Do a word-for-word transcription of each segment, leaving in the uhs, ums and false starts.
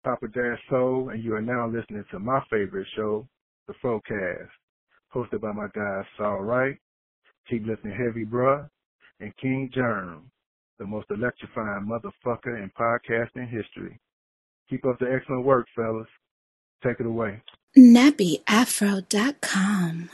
Papa Dash Soul, and you are now listening to my favorite show, The Frocast, hosted by my guys Saul Wright, Keep Listening Heavy Bruh, and King Germ, the most electrifying motherfucker in podcasting history. Keep up the excellent work, fellas. Take it away. nappy afro dot com.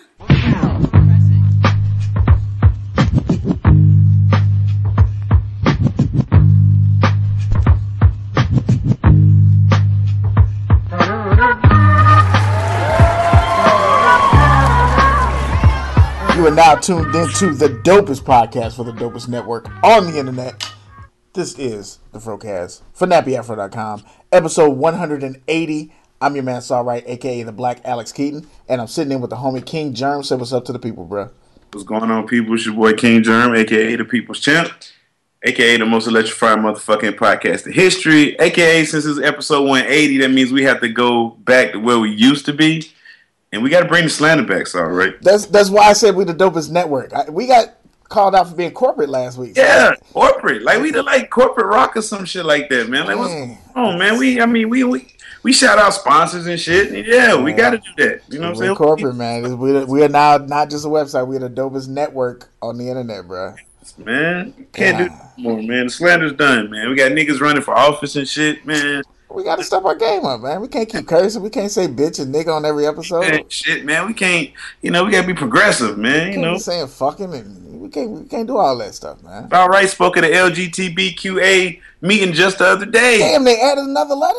You are now tuned into the dopest podcast for the dopest network on the internet. This is the Frocast for nappy afro dot com, episode one hundred eighty. I'm your man Saul Wright, aka the Black Alex Keaton, and I'm sitting in with the homie King Germ. Say what's up to the people, bro. What's going on, people? It's your boy King Germ, aka the People's Champ, aka the most electrifying motherfucking podcast in history, aka since it's episode one eighty, that means we have to go back to where we used to be. And we got to bring the slander back, so right? That's that's why I said we the dopest network. I, we got called out for being corporate last week. So. Yeah, corporate. Like we did like corporate rock or some shit like that, man. Like what's going on, man? We, I mean, we we, we shout out sponsors and shit. And yeah, man, we got to do that. You know what I'm saying? Corporate, man. We we are now not just a website. We are the dopest network on the internet, bro. Man, you can't yeah. do that more, man. The slander's done, man. We got niggas running for office and shit, man. We got to step our game up, man. We can't keep cursing. We can't say bitch and nigga on every episode. Man, shit, man. We can't, you know, we got to be progressive, man. We you know, be saying fucking and we can't, we can't do all that stuff, man. All right, spoke at the L G B T Q A meeting just the other day. Damn, they added another letter?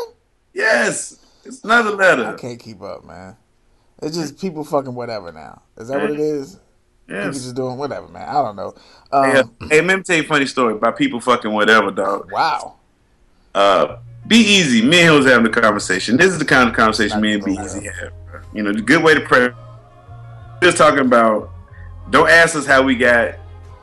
Yes, it's another letter. I can't keep up, man. It's just people fucking whatever now. Is that man. what it is? Yes. People just doing whatever, man. I don't know. Um, hey, uh, hey, let me tell you a funny story about people fucking whatever, dog. Wow. Uh, Be Easy. Me and him was having a conversation. This is the kind of conversation me and Be Easy have. You know, the good way to pray. Just talking about, don't ask us how we got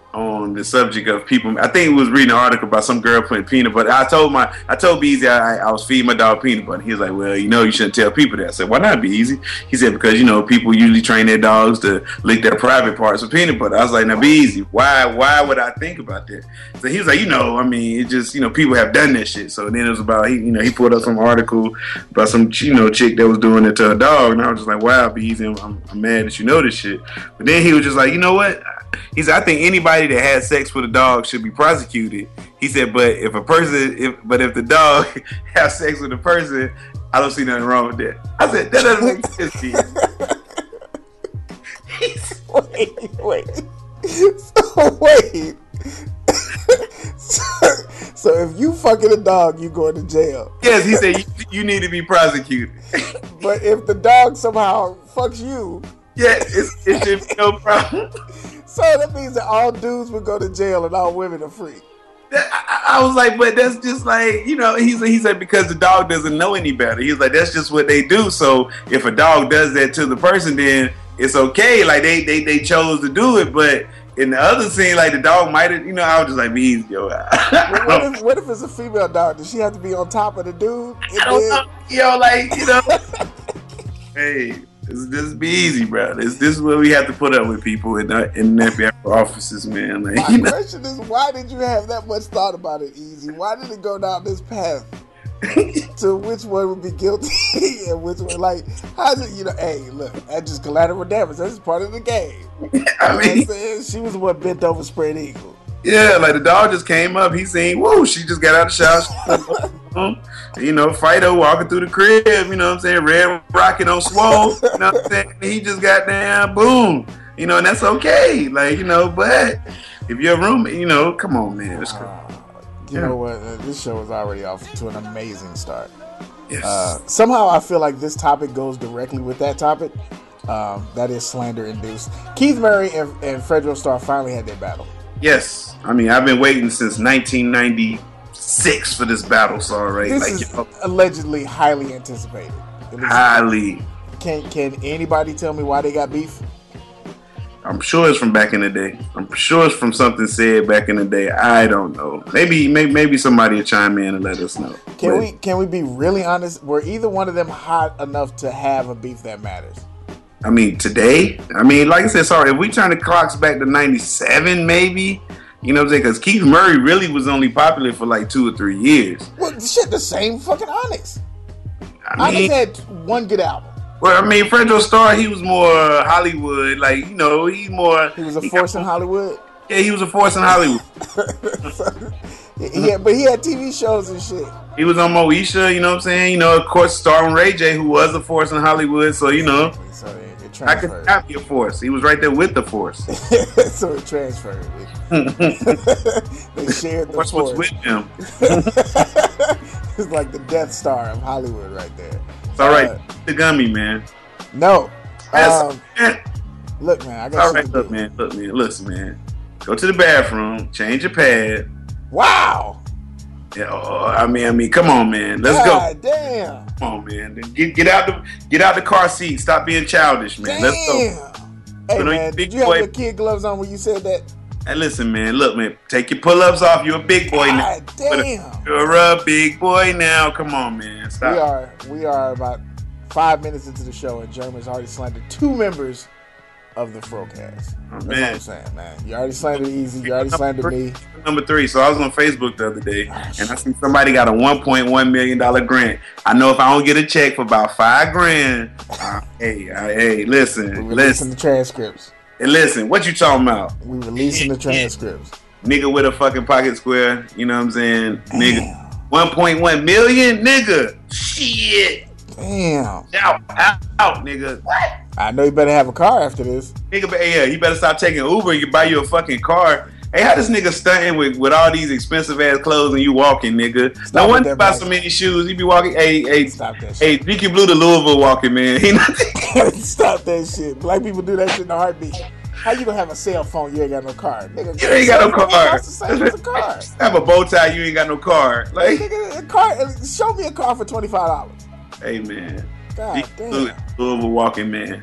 on the subject of people. I think it was reading an article about some girl putting peanut butter. I told my, I told Be Easy I, I was feeding my dog peanut butter. He was like, well, you know, you shouldn't tell people that. I said, why not, Be Easy? He said, because, you know, people usually train their dogs to lick their private parts with peanut butter. I was like, now, Be Easy. Why, why would I think about that? So he was like, you know, I mean, it just, you know, people have done that shit. So then it was about, he, you know, he pulled up some article about some, you know, chick that was doing it to her dog. And I was just like, wow, Be Easy. I'm, I'm, I'm mad that you know this shit. But then he was just like, you know what? He said, I think anybody that has sex with a dog should be prosecuted. He said, but if a person, if but if the dog has sex with a person, I don't see nothing wrong with that. I said, that doesn't make sense to you. wait, wait. So, wait. so, so if you fucking a dog, you going to jail. Yes, he said, you, you need to be prosecuted. But if the dog somehow fucks you. Yeah, it's, it should be no problem. So that means that all dudes would go to jail and all women are free. I, I was like, but that's just like, you know, he said, he said because the dog doesn't know any better. He was like, that's just what they do. So if a dog does that to the person, then it's okay. Like they they, they chose to do it. But in the other scene, like the dog might have, you know, I was just like, be easy, yo. Well, what, if, what if it's a female dog? Does she have to be on top of the dude? I don't know. Yo, like, you know, hey. This, this be easy, bro. This, this is what we have to put up with people in uh, in nappy offices, man. Like, My you know. question is, why did you have that much thought about it, Easy? Why did it go down this path to which one would be guilty and which one, like, how's it, you know, hey, look, that's just collateral damage. That's part of the game. I mean, you know what I'm saying? She was the one bent over spread eagle. Yeah, like the dog just came up. He seen, woo, she just got out of the shower. You know, Fido walking through the crib, you know what I'm saying? Red Rocket on swole, you know what I'm saying? He just got down, boom. You know, and that's okay. Like, you know, but if you're a roommate, you know, come on, man. It's cool. Uh, you yeah. know what? Uh, this show is already off to an amazing start. Yes. Uh, somehow I feel like this topic goes directly with that topic. Um, that is slander induced. Keith Murray and, and Fredro Starr finally had their battle. Yes. I mean, I've been waiting since nineteen ninety-six for this battle, so right. This like, is you know, allegedly highly anticipated. Highly. Can Can anybody tell me why they got beef? I'm sure it's from back in the day. I'm sure it's from something said back in the day. I don't know. Maybe maybe, maybe somebody will chime in and let us know. Can but, we Can we be really honest? Were either one of them hot enough to have a beef that matters? I mean, today, I mean, like I said, sorry, if we turn the clocks back to ninety-seven, maybe, you know what I'm saying? Because Keith Murray really was only popular for like two or three years. Well, shit, the same fucking Onyx. I mean, Onyx had one good album. Well, I mean, Fredro Starr, he was more Hollywood. Like, you know, he more. He was a force in Hollywood? Yeah, he was a force in Hollywood. Yeah, but he had T V shows and shit. He was on Moesha, you know what I'm saying? You know, of course, starring Ray J, who was a force in Hollywood. So, you know, so it, it I could not be a force. He was right there with the force. So it transferred. They shared the force. force. Was with him. It's like the Death Star of Hollywood right there. It's all right. Uh, the gummy, man. No. Um, man. Look, man, I got all right, look, do. man. Look, man. Listen, man. Go to the bathroom. Change your pad. Wow. Yeah. Oh, I mean, I mean, come on, man. Let's God go. Damn. Come on, man. Get get out the get out the car seat. Stop being childish, man. Damn. Let's go. Hey, Put man, did you have your kid gloves on when you said that? Hey, listen, man. Look, man. Take your pull-ups off. You're a big boy God now. Damn. You're a big boy now. Come on, man. Stop. We are we are about five minutes into the show, and Jeremy's already slandered two members of the Frocast. Oh, That's man. what I'm saying, man. You already slandered Easy. You already slandered me. Number three. So I was on Facebook the other day, and I see somebody got a one point one million dollar grant. I know if I don't get a check for about five grand, uh, hey, uh, hey, listen, We're releasing listen, the transcripts. Hey, listen. What you talking about? We releasing the transcripts. Nigga with a fucking pocket square. You know what I'm saying? Damn. Nigga, one point one million, nigga. Shit. Damn. Out, out, out, nigga. What? I know you better have a car after this. Nigga, but yeah, you better stop taking Uber and you buy you a fucking car. Hey, how this nigga stunting with, with all these expensive ass clothes and you walking, nigga? Stop No with wonder that, you buy Mike. so many shoes. You be walking. Hey, hey, Stop that hey, shit. G Q Blue to Louisville walking, man. He not. Stop that shit. Black people do that shit in a heartbeat. How you gonna have a cell phone? You ain't got no car, nigga. You ain't got no car. Costs the same as a car. Have a bow tie. You ain't got no car. Like, Nigga, a car. Show me a car for twenty five dollars. hey, man. God G Q damn. Blue, Louisville walking, man.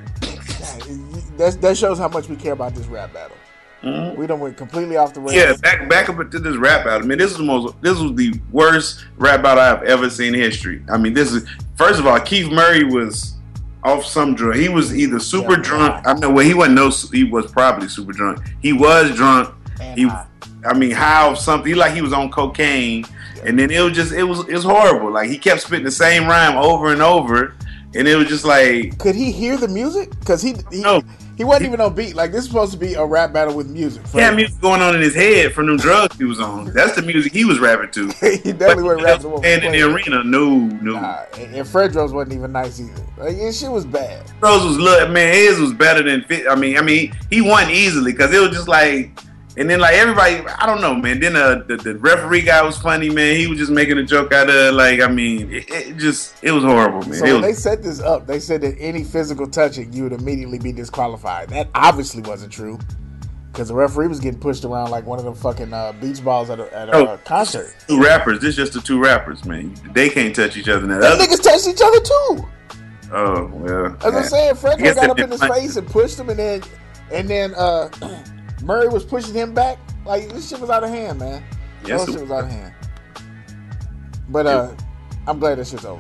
That, that shows how much we care about this rap battle. Mm-hmm. We done went completely off the rails. Yeah, back back up to this rap battle. I mean, this is the most. This was the worst rap battle I've ever seen in history. I mean, this is first of all, Keith Murray was off some drug. He was either super Yeah, drunk. yeah. I know. Well, he wasn't. No, he was probably super drunk. He was drunk. And He, high. I mean, how something? He like he was on cocaine, Yeah. and then it was just it was it was horrible. Like he kept spitting the same rhyme over and over, and it was just like Could he hear the music? Because he he, No. he wasn't even on beat. Like this is supposed to be a rap battle with music. he had music going on in his head from them drugs he was on. That's the music he was rapping to. He definitely wasn't rapping to And in the arena, no, no. Nah, and, and Fredro's wasn't even nice either. Like his shit was bad. Rose was look, man. His was better than fit. I mean, I mean, he won easily because it was just like, and then like everybody, I don't know, man. Then uh, the the referee guy was funny, man. He was just making a joke out of like, I mean, it, it just it was horrible, man. So It when they was, set this up, they said that any physical touching, you would immediately be disqualified. That obviously wasn't true. Because the referee was getting pushed around like one of them fucking uh, beach balls at a, at a Oh. uh, concert. two rappers. This just the two rappers, man. They can't touch each other now. Them Other- niggas touched each other too. oh well. As I'm saying, Fredro guess got they up in didn't his like- face and pushed him, and then and then uh, Murray was pushing him back. Like this shit was out of hand, man. Yes, This it shit was out of hand. But uh, I'm glad this shit's over.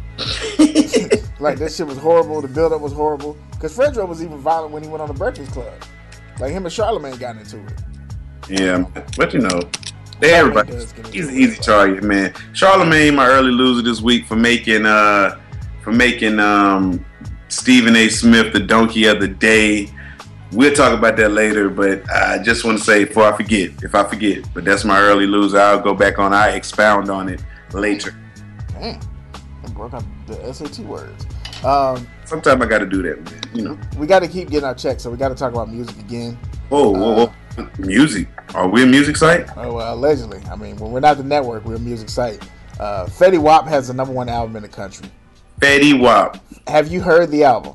Like this shit was horrible. The build up was horrible. Because Fredro was even violent when he went on the Breakfast Club. Like him and Charlamagne got into it. Yeah, but you know, they everybody. does get into He's an it. easy target, man. Charlamagne, my early loser this week for making uh for making um Stephen A. Smith the donkey of the day. We'll talk about that later, but I just want to say before I forget, if I forget, but that's my early loser. I'll go back on. I expound on it later. Damn. I broke out the S A T words. Um, Sometimes I got to do that, man. You know. we got to keep getting our checks, so we got to talk about music again. Whoa, whoa, whoa! Music? Are we a music site? Oh, well, allegedly. I mean, when we're not the network, we're a music site. Uh, Fetty Wap has the number one album in the country. Fetty Wap. Have you heard the album?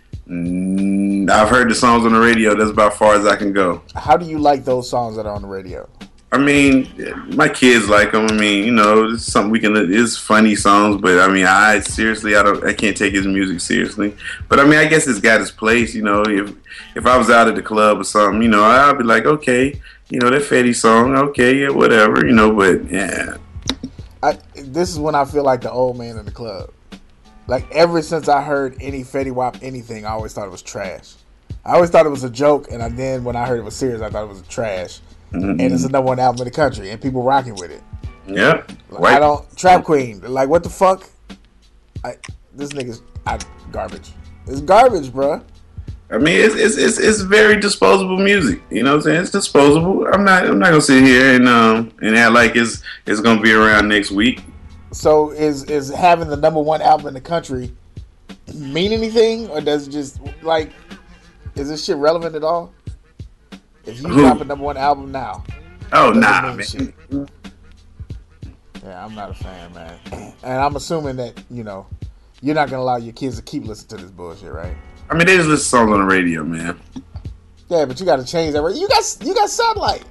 Mm, I've heard the songs on the radio. That's about as far as I can go. How do you like those songs that are on the radio? I mean, my kids like them. I mean, you know, it's something we can. It's funny songs, but I mean, I seriously, I don't, I can't take his music seriously. But I mean, I guess it's got its place. You know, if if I was out at the club or something, you know, I'd be like, okay, you know, that Fetty song, okay, yeah, whatever, you know. But yeah, I, this is when I feel like the old man in the club. Like, ever since I heard any Fetty Wap anything, I always thought it was trash. I always thought it was a joke, and I, then when I heard it was serious, I thought it was trash. mm-hmm. And it's the number one album in the country, and people rocking with it. yeah, Like, right. I don't Trap Queen. Like, what the fuck? I, this nigga's I, garbage. It's garbage, bro. I mean, it's, it's it's it's very disposable music. You know what I'm saying? It's disposable. I'm not I'm not gonna sit here and um and act like it's it's gonna be around next week. So is is having the number one album in the country mean anything, or does it just like is this shit relevant at all? If you Who? drop a number one album now, Oh does it nah, mean man. shit? Yeah, I'm not a fan, man. And I'm assuming that you know you're not gonna allow your kids to keep listening to this bullshit, right? I mean, they just listen to songs on the radio, man. Yeah, but you got to change that. You got you got satellite.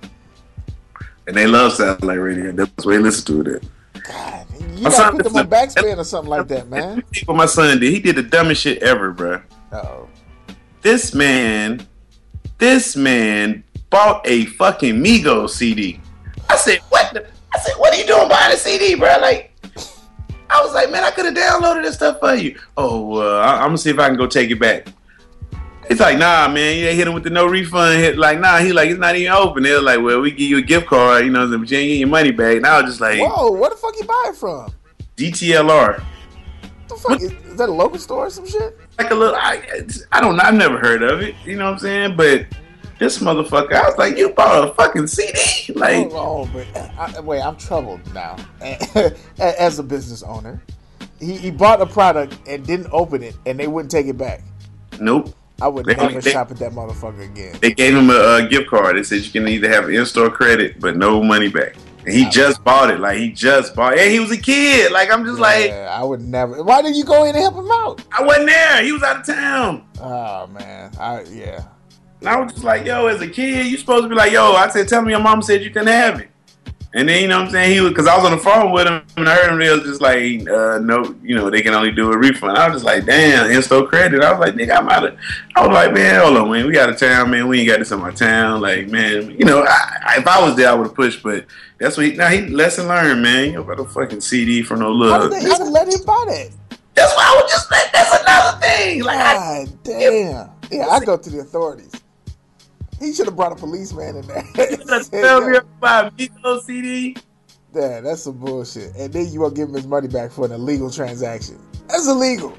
And they love satellite radio. That's why they listen to it. God, you My got son to put them on listen- backspin or something like that, man. What my son did, he did the dumbest shit ever, bro. Uh-oh. This man, this man bought a fucking Migos C D. I said, what? The? I said, what are you doing buying a C D, bro? Like, I was like, man, I could have downloaded this stuff for you. Oh, uh, I- I'm gonna see if I can go take it back. It's like, nah, man, you hit him with the no refund hit. Like, nah, he like, it's not even open. They're like, well, we give you a gift card, you know, but you ain't getting your money back. And I was just like, Whoa, where the fuck you buy it from? D T L R. What the fuck? Is, is that a local store or some shit? Like a little, I, it's- I don't know, I've never heard of it. You know what I'm saying? But this motherfucker, I was like, you bought a fucking C D? Like, Oh, oh but I, wait, I'm troubled now. As a business owner, he, he bought a product and didn't open it, and they wouldn't take it back. nope. I would They- never they- shop at that motherfucker again. They gave him a, a gift card. They said you can either have in-store credit, but no money back. And he just bought it. Like, he just bought it. And he was a kid. Like, I'm just like, Yeah, I would never. Why did you go in and help him out? I wasn't there. He was out of town. Oh man, I yeah. And I was just like, yo, as a kid, you supposed to be like, yo, I said, tell me your mom said you couldn't have it. And then, you know what I'm saying? He was, because I was on the phone with him, and I heard him, they was just like, uh, no, you know, they can only do a refund. I was just like, damn, in-store credit. I was like, nigga, I'm out of, I was like, man, hold on, man, we out of town, man. We ain't got this in my town. Like, man, you know, I, I, if I was there, I would have pushed, but that's what he, now he, lesson learned, man. You know about a fucking C D from no How love. did they even let him buy that? That's why I was just like, that's another thing. Like, I, God damn. Yeah, I go to the authorities. He should have brought a policeman in there. let's tell me about a Migos C D. Yeah, that's some bullshit. And then you gonna give him his money back for an illegal transaction. That's illegal.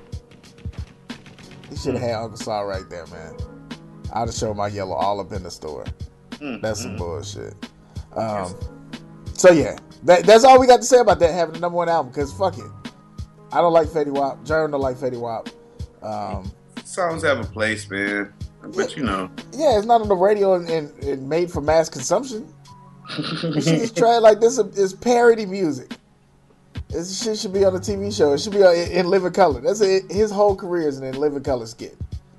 He should have had Uncle Saul right there, man. I'd have shown my yellow all up in the store. Mm, That's some bullshit. Um, so yeah, that, that's all we got to say about that having the number one album. Cause fuck it, I don't like Fetty Wap. Jerm don't like Fetty Wap. Um, Songs have a place, man. But you know, yeah, it's not on the radio and, and, and made for mass consumption. This shit is tried like this is parody music. This shit should be on a T V show. It should be on, in, in living color. That's a, his whole career is in a living color skit.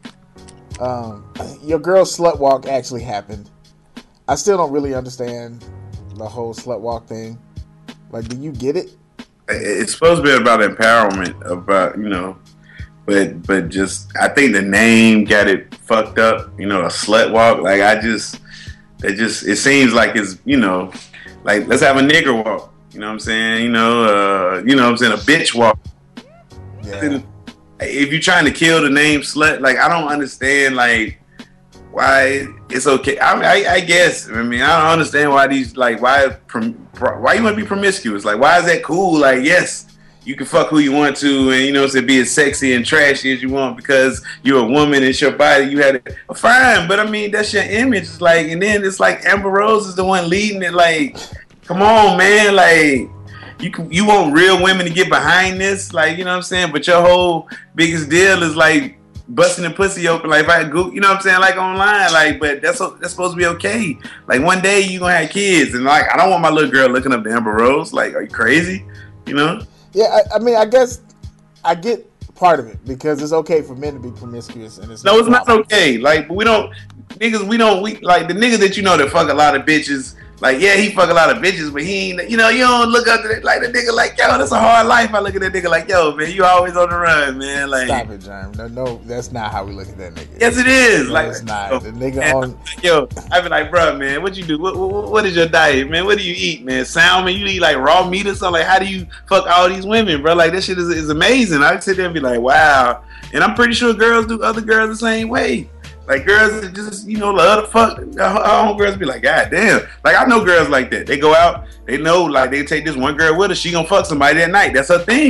Um, your girl's slut walk actually happened. I still don't really understand the whole slut walk thing. Like, do you get it? it's supposed to be about empowerment, about, you know, but but just I think the name got it fucked up. You know, a slut walk. Like, I just it just it seems like it's, you know, like, let's have a nigger walk. You know what I'm saying? You know, uh, you know what I'm saying, a bitch walk. Yeah. If you're trying to kill the name slut, like, I don't understand, like, why it's okay. I, I, I guess. I mean, I don't understand why these, like, why why you want to be promiscuous? Like, why is that cool? Like, yes, you can fuck who you want to, and, you know, so be as sexy and trashy as you want because you're a woman. It's your body. You had it fine, but I mean, that's your image. It's like, and then it's like Amber Rose is the one leading it. Like, come on, man. Like, you can, you want real women to get behind this, like, you know what I'm saying? But your whole biggest deal is like busting the pussy open, like, if I go, you know what I'm saying, like, online, like, but that's that's supposed to be okay. Like, one day you gonna have kids, and, like, I don't want my little girl looking up to Amber Rose. Like, are you crazy? You know? Yeah, I, I mean, I guess I get part of it because it's okay for men to be promiscuous, and it's no, it's not problem. okay. Like, we don't niggas. We don't. We like the niggas that you know that fuck a lot of bitches. Like, yeah, he fuck a lot of bitches, but he ain't, you know, you don't look up to that, like, the nigga like, yo, that's a hard life. I look at that nigga like, yo, man, you always on the run, man. Like, stop it, Jerm. No, no, that's not how we look at that nigga. Yes, it is. No, like, it's not. Yo, The nigga man, on. yo, I be like, bro, man, what you do? What, what, what is your diet, man? What do you eat, man? Salmon? You eat like raw meat or something? Like, how do you fuck all these women, bro? Like, that shit is, is amazing. I sit there and be like, wow. And I'm pretty sure girls do other girls the same way. Like, girls that just, you know, love to fuck. Our own girls be like, God damn. Like, I know girls like that. They go out, they know, like, they take this one girl with her, she gonna fuck somebody that night. That's her thing.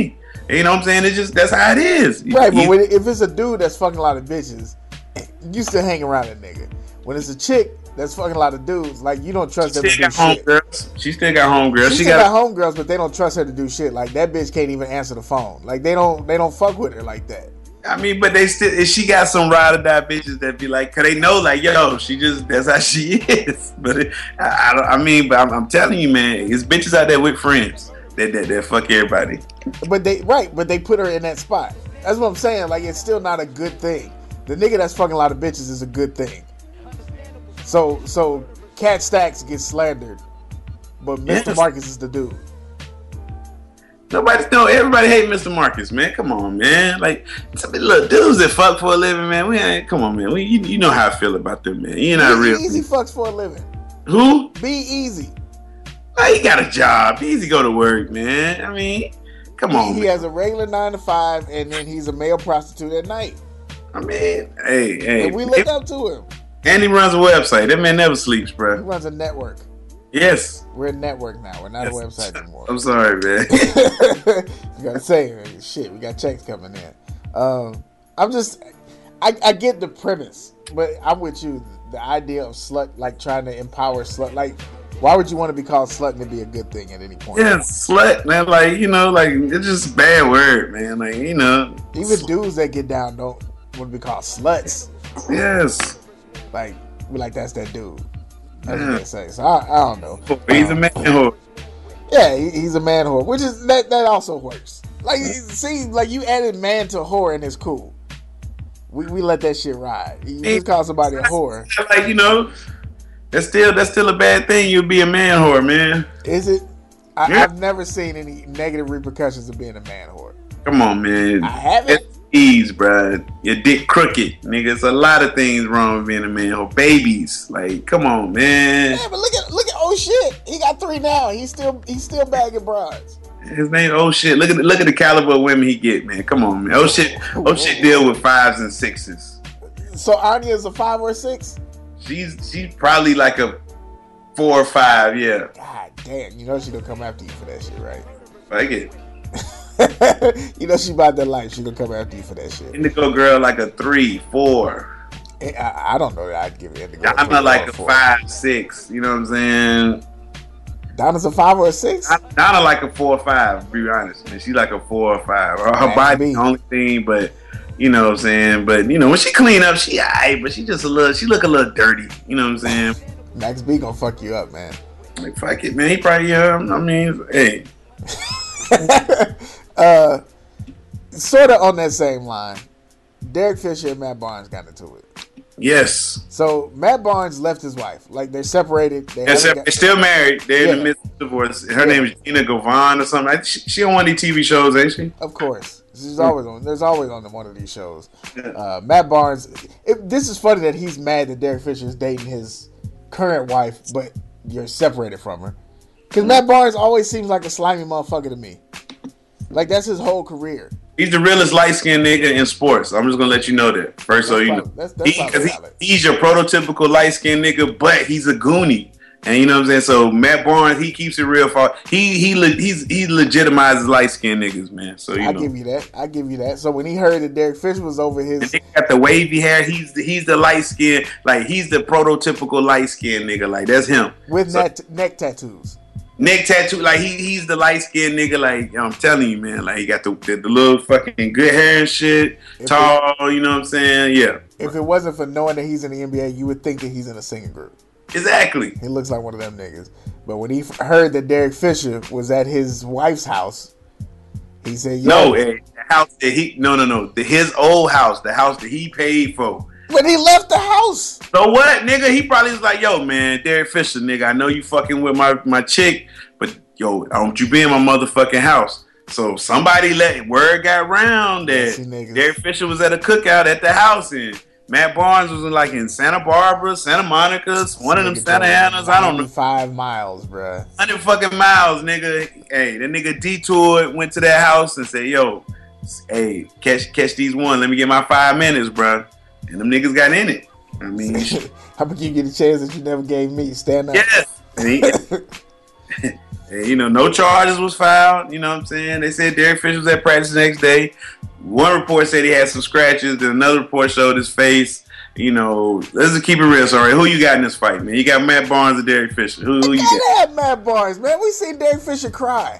You know what I'm saying? It's just that's how it is. Right, you, but when, if it's a dude that's fucking a lot of bitches, you still hang around that nigga. When it's a chick that's fucking a lot of dudes, like you don't trust she them to still do got shit. homegirls. She still got homegirls. She, She, still got, got homegirls, but they don't trust her to do shit. Like that bitch can't even answer the phone. Like they don't they don't fuck with her like that. I mean, but they still. She got some ride or die bitches that be like, cause they know, like, yo, she just that's how she is. But it, I, I, don't, I mean, but I'm, I'm telling you, man, it's bitches out there with friends that that, that fuck everybody. But they right, but they put her in that spot. That's what I'm saying. Like it's still not a good thing. The nigga that's fucking a lot of bitches is a good thing. So so Cat Stacks gets slandered, but Mister Yes. Marcus is the dude. Nobody know. Everybody hate Mister Marcus, man. Come on, man. Like, some little dudes that fuck for a living, man. We ain't. Come on, man. We, you, you know how I feel about them, man. You're not Be real. Easy fucks for a living. Who? Be Easy. Oh, he got a job. Be easy go to work, man. I mean, come on. He man. has a regular nine to five, and then he's a male prostitute at night. I mean, hey, hey. And we look up to him. And he runs a website. That man never sleeps, He bro. runs a network. Yes. We're a network now. We're not Yes. a website anymore. I'm sorry, man. You gotta say, man, shit, we got checks coming in. Um, I'm just, I, I get the premise, but I'm with you. The idea of slut, like trying to empower slut, like, why would you want to be called slut and it be a good thing at any point? Yeah, slut, man. Like, you know, like, it's just a bad word, man. Like, you know. Even dudes that get down don't want to be called sluts. Yes. Like, we like, that's that dude. That's Yeah. what they say. So I, I don't know. He's a Um, man whore. Yeah, he, he's a man whore, which is that that also works. Like, see, like you added man to whore and it's cool. We we let that shit ride. You just call somebody a whore. Like, you know, that's still that's still a bad thing. You'll be a man whore, man. Is it? I, Yeah. I've never seen any negative repercussions of being a man whore. Come on, man. I haven't. Ease, bro. Your dick crooked, nigga. It's a lot of things wrong with being a man whore. Babies, like, come on, man. Yeah, but look at look at oh shit. He got three now. He's still he's still bagging broads. His name, oh shit. Look at the, look at the caliber of women he get, man. Come on, man. Oh shit. Oh shit. Deal with fives and sixes. So Anya's a five or a six? She's she's probably like a four or five. Yeah. God damn, you know she gonna come after you for that shit, right? Like it. You know she about that life. She gonna come after you for that shit. Indigo girl like a three, four. I, I don't know that I'd give it Indigo. Donna like a five, six. You know what I'm saying? Donna's a five or a six? Donna like a four or five. To be honest, man, she like a four or five. Her Max body B. the only thing, but you know what I'm saying. But you know when she clean up, she alright, but she just a little. She look a little dirty. You know what I'm saying? Max B gonna fuck you up, man. Like fuck it, man. He probably. Uh, I mean, hey. uh, sort of on that same line, Derek Fisher and Matt Barnes got into it. Yes. So Matt Barnes left his wife. Like they're separated. They They're, haven't they're got- still married. They're Yeah. in the midst of divorce. Her Yeah. name is Gina Govan or something. I- She, she on one of these T V shows, ain't she? Of course, she's always on. There's always on one of these shows. Uh, Matt Barnes. It, this is funny that he's mad that Derek Fisher is dating his current wife, but you're separated from her. Because Matt Barnes always seems like a slimy motherfucker to me. Like that's his whole career. He's the realest light skinned nigga in sports. I'm just gonna let you know that first, so That's you probably- know. that's- that's He- probably 'cause he- valid. he's your prototypical light skinned nigga, but he's a goonie, and you know what I'm saying. So Matt Barnes, he keeps it real. For he he le- he's he legitimizes light skinned niggas, man. So you I know. give you that. I give you that. So when he heard that Derek Fisher was over And his, they got the wavy hair. He's the, he's the light skin, like he's the prototypical light skinned nigga. Like that's him. with So- neck, neck tattoos. Neck tattoo, like he he's the light skinned nigga. Like I'm telling you, man. Like he got the the, the little fucking good hair and shit. If Tall, you know what I'm saying? Yeah, If it wasn't for knowing that he's in the N B A, you would think that he's in a singing group. exactly. He looks like one of them niggas. But when he f- heard that Derek Fisher was at his wife's house, he said, Yo, No, eh, the house that he no no no the, his old house, the house that he paid for. When he left the house. So what, nigga? He probably was like, yo, man, Derek Fisher, nigga. I know you fucking with my my chick, but yo, don't you be in my motherfucking house. So somebody let word got round that Messy niggas. Derek Fisher was at a cookout at the house, and Matt Barnes was in like in Santa Barbara, Santa Monica, one of them Nigga Santa drove Anas. I don't know. ninety-five miles, bruh. Hundred fucking miles, nigga. Hey, that nigga detoured, went to that house and said, "Yo, hey, catch catch these one. Let me get my five minutes, bro." And them niggas got in it. I mean, How about you get a chance that you never gave me? Stand up. yes. And he, And, you know, no charges was filed. You know what I'm saying? They said Derek Fisher was at practice the next day. One report said he had some scratches. Then another report showed his face. You know, let's just keep it real. Sorry, who you got in this fight, man? You got Matt Barnes or Derek Fisher? Who, who you got? Have Matt Barnes, man. We seen Derek Fisher cry.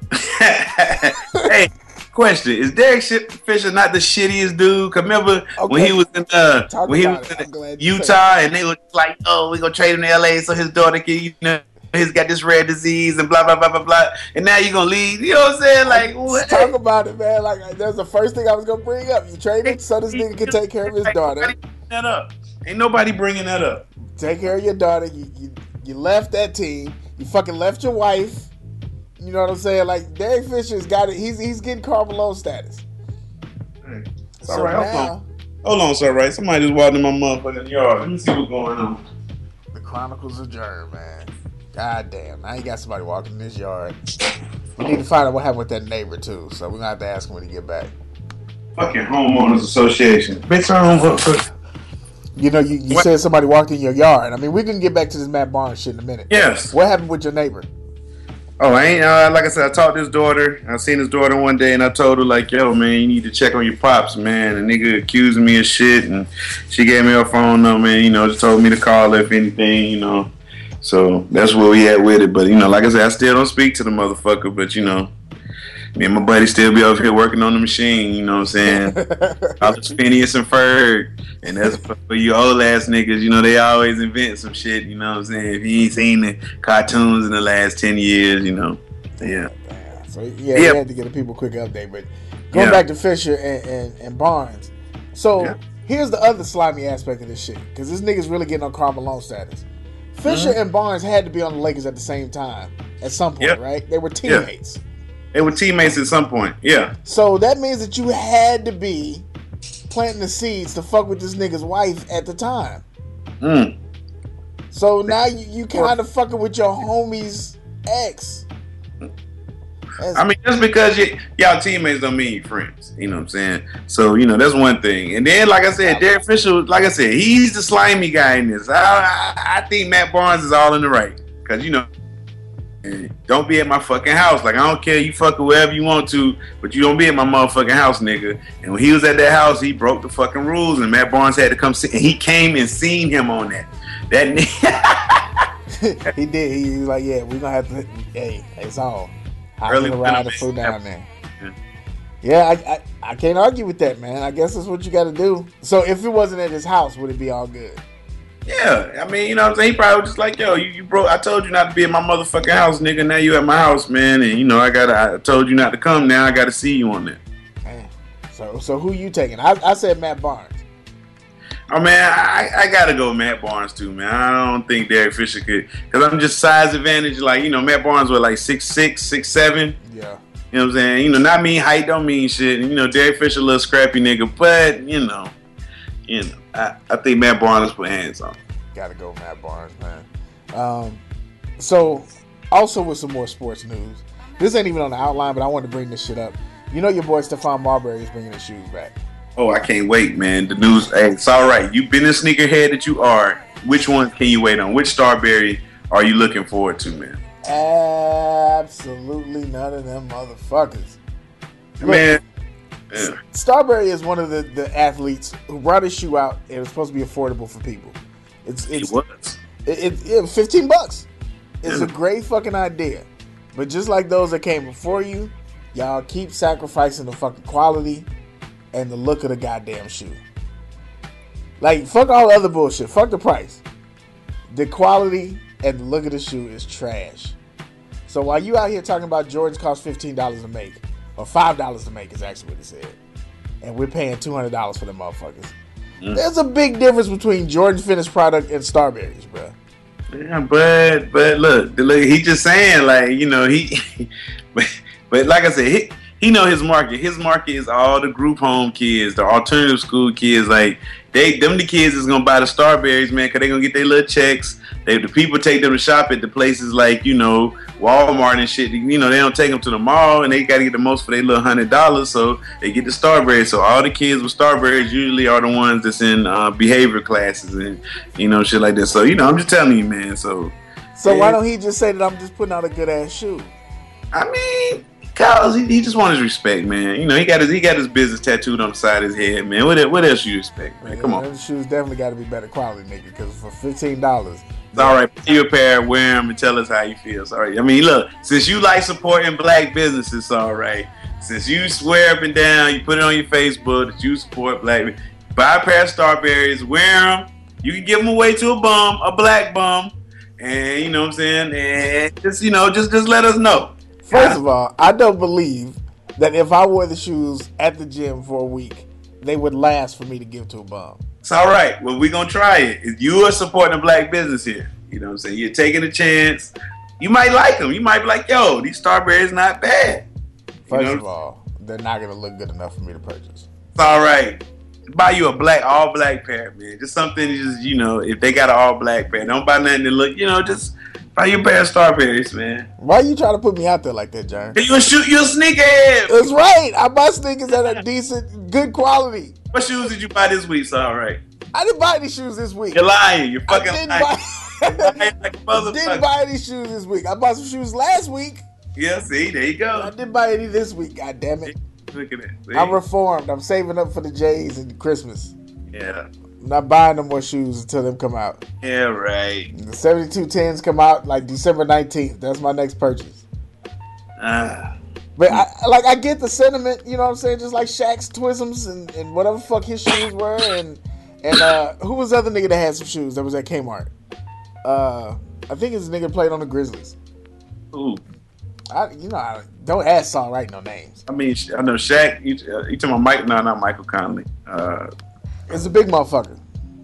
Hey, question: is Derek Fisher not the shittiest dude? Cause remember okay. when he was in uh, Talk when he was in Utah, and they were like, "Oh, we gonna trade him to L A so his daughter can, you know, he's got this rare disease and blah blah blah blah blah." And now you gonna leave? You know what I'm saying? Like, what? Talk about it, man. Like, that's the first thing I was gonna bring up. You trade him so this nigga can take care of his daughter. That up. Ain't nobody bringing that up. Take care of your daughter. You, you you left that team. You fucking left your wife. You know what I'm saying? Like, Derek Fisher's got it. He's he's getting Karl Malone status. Hey, so all right, now, hold on. Hold on, sir. Right? Somebody just walked in my motherfucking yard. Let me see what's going on. The Chronicles adjourn, man. God damn. Now you got somebody walking in this yard. We need to find out what happened with that neighbor too. So we're gonna have to ask him when he get back. Fucking homeowners association. Bitch, I don't vote. You know, you, you said somebody walked in your yard. I mean, we can get back to this Matt Barnes shit in a minute. Yes. What happened with your neighbor? Oh, I ain't, uh, like I said, I talked to his daughter. I seen his daughter one day, and I told her, like, yo, man, you need to check on your pops, man. The nigga accusing me of shit, and she gave me her phone number, and, you know, just told me to call her if anything, you know. So that's where we at with it. But, you know, like I said, I still don't speak to the motherfucker, but, you know, me and my buddy still be over here working on the machine, you know what I'm saying? I was Phineas and Ferg, and that's for you old ass niggas, you know, they always invent some shit, you know what I'm saying? If you ain't seen the cartoons in the last ten years, you know, yeah. So, yeah, we had to get a people quick update, but going yeah. back to Fisher and, and, and Barnes. So, yeah. here's the other slimy aspect of this shit, because this nigga's really getting on Karl Malone status. Fisher mm-hmm. and Barnes had to be on the Lakers at the same time, at some point, yep. right? They were teammates. Yeah. They were teammates at some point, yeah. So that means that you had to be planting the seeds to fuck with this nigga's wife at the time. Mm. So now you, you kind of fucking with your homie's ex. That's I mean, just because you, y'all teammates don't mean you're friends. You know what I'm saying? So, you know, that's one thing. And then, like I said, Derek Fisher, like I said, he's the slimy guy in this. I, I, I think Matt Barnes is all in the right. Because, you know, don't be at my fucking house. Like, I don't care, you fuck whoever you want to, but you don't be at my motherfucking house, nigga. And when he was at that house, he broke the fucking rules, and Matt Barnes had to come see. And he came and seen him on that. That nigga. He did. He was like, yeah, we're gonna have to. Hey, it's on. I'm gonna ride the food down there. Yeah, yeah I, I I can't argue with that, man. I guess that's what you got to do. So if it wasn't at his house, would it be all good? Yeah, I mean, you know what I'm saying? He probably was just like, yo, you, you broke. I told you not to be at my motherfucking house, nigga. Now you at my house, man. And, you know, I got I told you not to come. Now I got to see you on that. Man. So so who you taking? I, I said Matt Barnes. Oh, man, I, I got to go Matt Barnes, too, man. I don't think Derek Fisher could. Because I'm just size advantage. Like, you know, Matt Barnes was like six six, six seven. Yeah. You know what I'm saying? You know, not mean height don't mean shit. And, you know, Derek Fisher a little scrappy nigga. But, you know, you know. I, I think Matt Barnes put hands on. Gotta go Matt Barnes, man. Um, so, also with some more sports news. This ain't even on the outline, but I wanted to bring this shit up. You know your boy Stephon Marbury is bringing his shoes back. Oh, I can't wait, man. The news, hey, it's all right. You've been a sneakerhead that you are. Which one can you wait on? Which Starberry are you looking forward to, man? Absolutely none of them motherfuckers. Man. Yeah. Starberry is one of the, the athletes who brought his shoe out. It was supposed to be affordable for people. It's it's it was. It, it, it fifteen bucks. It's yeah. a great fucking idea, but just like those that came before you, y'all keep sacrificing the fucking quality and the look of the goddamn shoe. Like, fuck all the other bullshit. Fuck the price. The quality and the look of the shoe is trash. So while you out here talking about Jordans cost fifteen dollars to make. Or five dollars to make is actually what he said. And we're paying two hundred dollars for them motherfuckers. Mm. There's a big difference between Jordan's finished product and Starberry's, bro. Yeah, but but look, look, he just saying, like, you know, he, but, but like I said, he, he know his market. His market is all the group home kids, the alternative school kids. Like, they, them the kids is gonna buy the Starberries, man, because they gonna get their little checks. They, the people take them to shop at the places like, you know, Walmart and shit. You know, they don't take them to the mall, and they got to get the most for their little hundred dollars, so they get the Starberries. So all the kids with Starberries usually are the ones that's in uh, behavior classes and, you know, shit like that. So, you know, I'm just telling you, man. So, So and, why don't he just say that I'm just putting out a good ass shoe? I mean, cause he, he just wants his respect, man. You know, he got his he got his business tattooed on the side of his head, man. What what else you expect, man? man Come on. Those shoes definitely got to be better quality, nigga. Because for fifteen dollars, it's all right. Pay you a pair, wear them, and tell us how you feel. Sorry. I mean, look, since you like supporting black businesses, it's all right. Since you swear up and down, you put it on your Facebook that you support black. Buy a pair of Starberries, wear them. You can give them away to a bum, a black bum, and you know what I'm saying. And just you know, just just let us know. First of all, I don't believe that if I wore the shoes at the gym for a week, they would last for me to give to a bum. It's all right. Well, we're going to try it. You are supporting a black business here. You know what I'm saying? You're taking a chance. You might like them. You might be like, yo, these Starberries not bad. First you know? of all, they're not going to look good enough for me to purchase. It's all right. Buy you a black, all black pair, man. Just something, just, you know, if they got an all black pair, don't buy nothing to look, you know, just buy you a pair of Starberries, man. Why are you trying to put me out there like that, John? You shoot you a sneakerhead. That's right. I buy sneakers that are decent, good quality. What shoes did you buy this week? It's all right. I didn't buy any shoes this week. You're lying. You're fucking I didn't lying. Buy- You're lying like a motherfucker. didn't buy any shoes this week. I bought some shoes last week. Yeah, see, there you go. I didn't buy any this week. God damn it. Look at that. See? I'm reformed. I'm saving up for the J's and Christmas. Yeah. I'm not buying no more shoes until them come out. Yeah, right. The seventy-two tens come out like December nineteenth. That's my next purchase. Ah. But I like I get the sentiment, you know what I'm saying? Just like Shaq's Twisms and, and whatever the fuck his shoes were, and and uh, who was the other nigga that had some shoes that was at Kmart? Uh, I think it's a nigga that played on the Grizzlies. Ooh. I, you know, I, don't ask Saul right no names. I mean, I know Shaq. You, uh, you talking about Mike? No, not Michael Conley. Uh, It's a big motherfucker.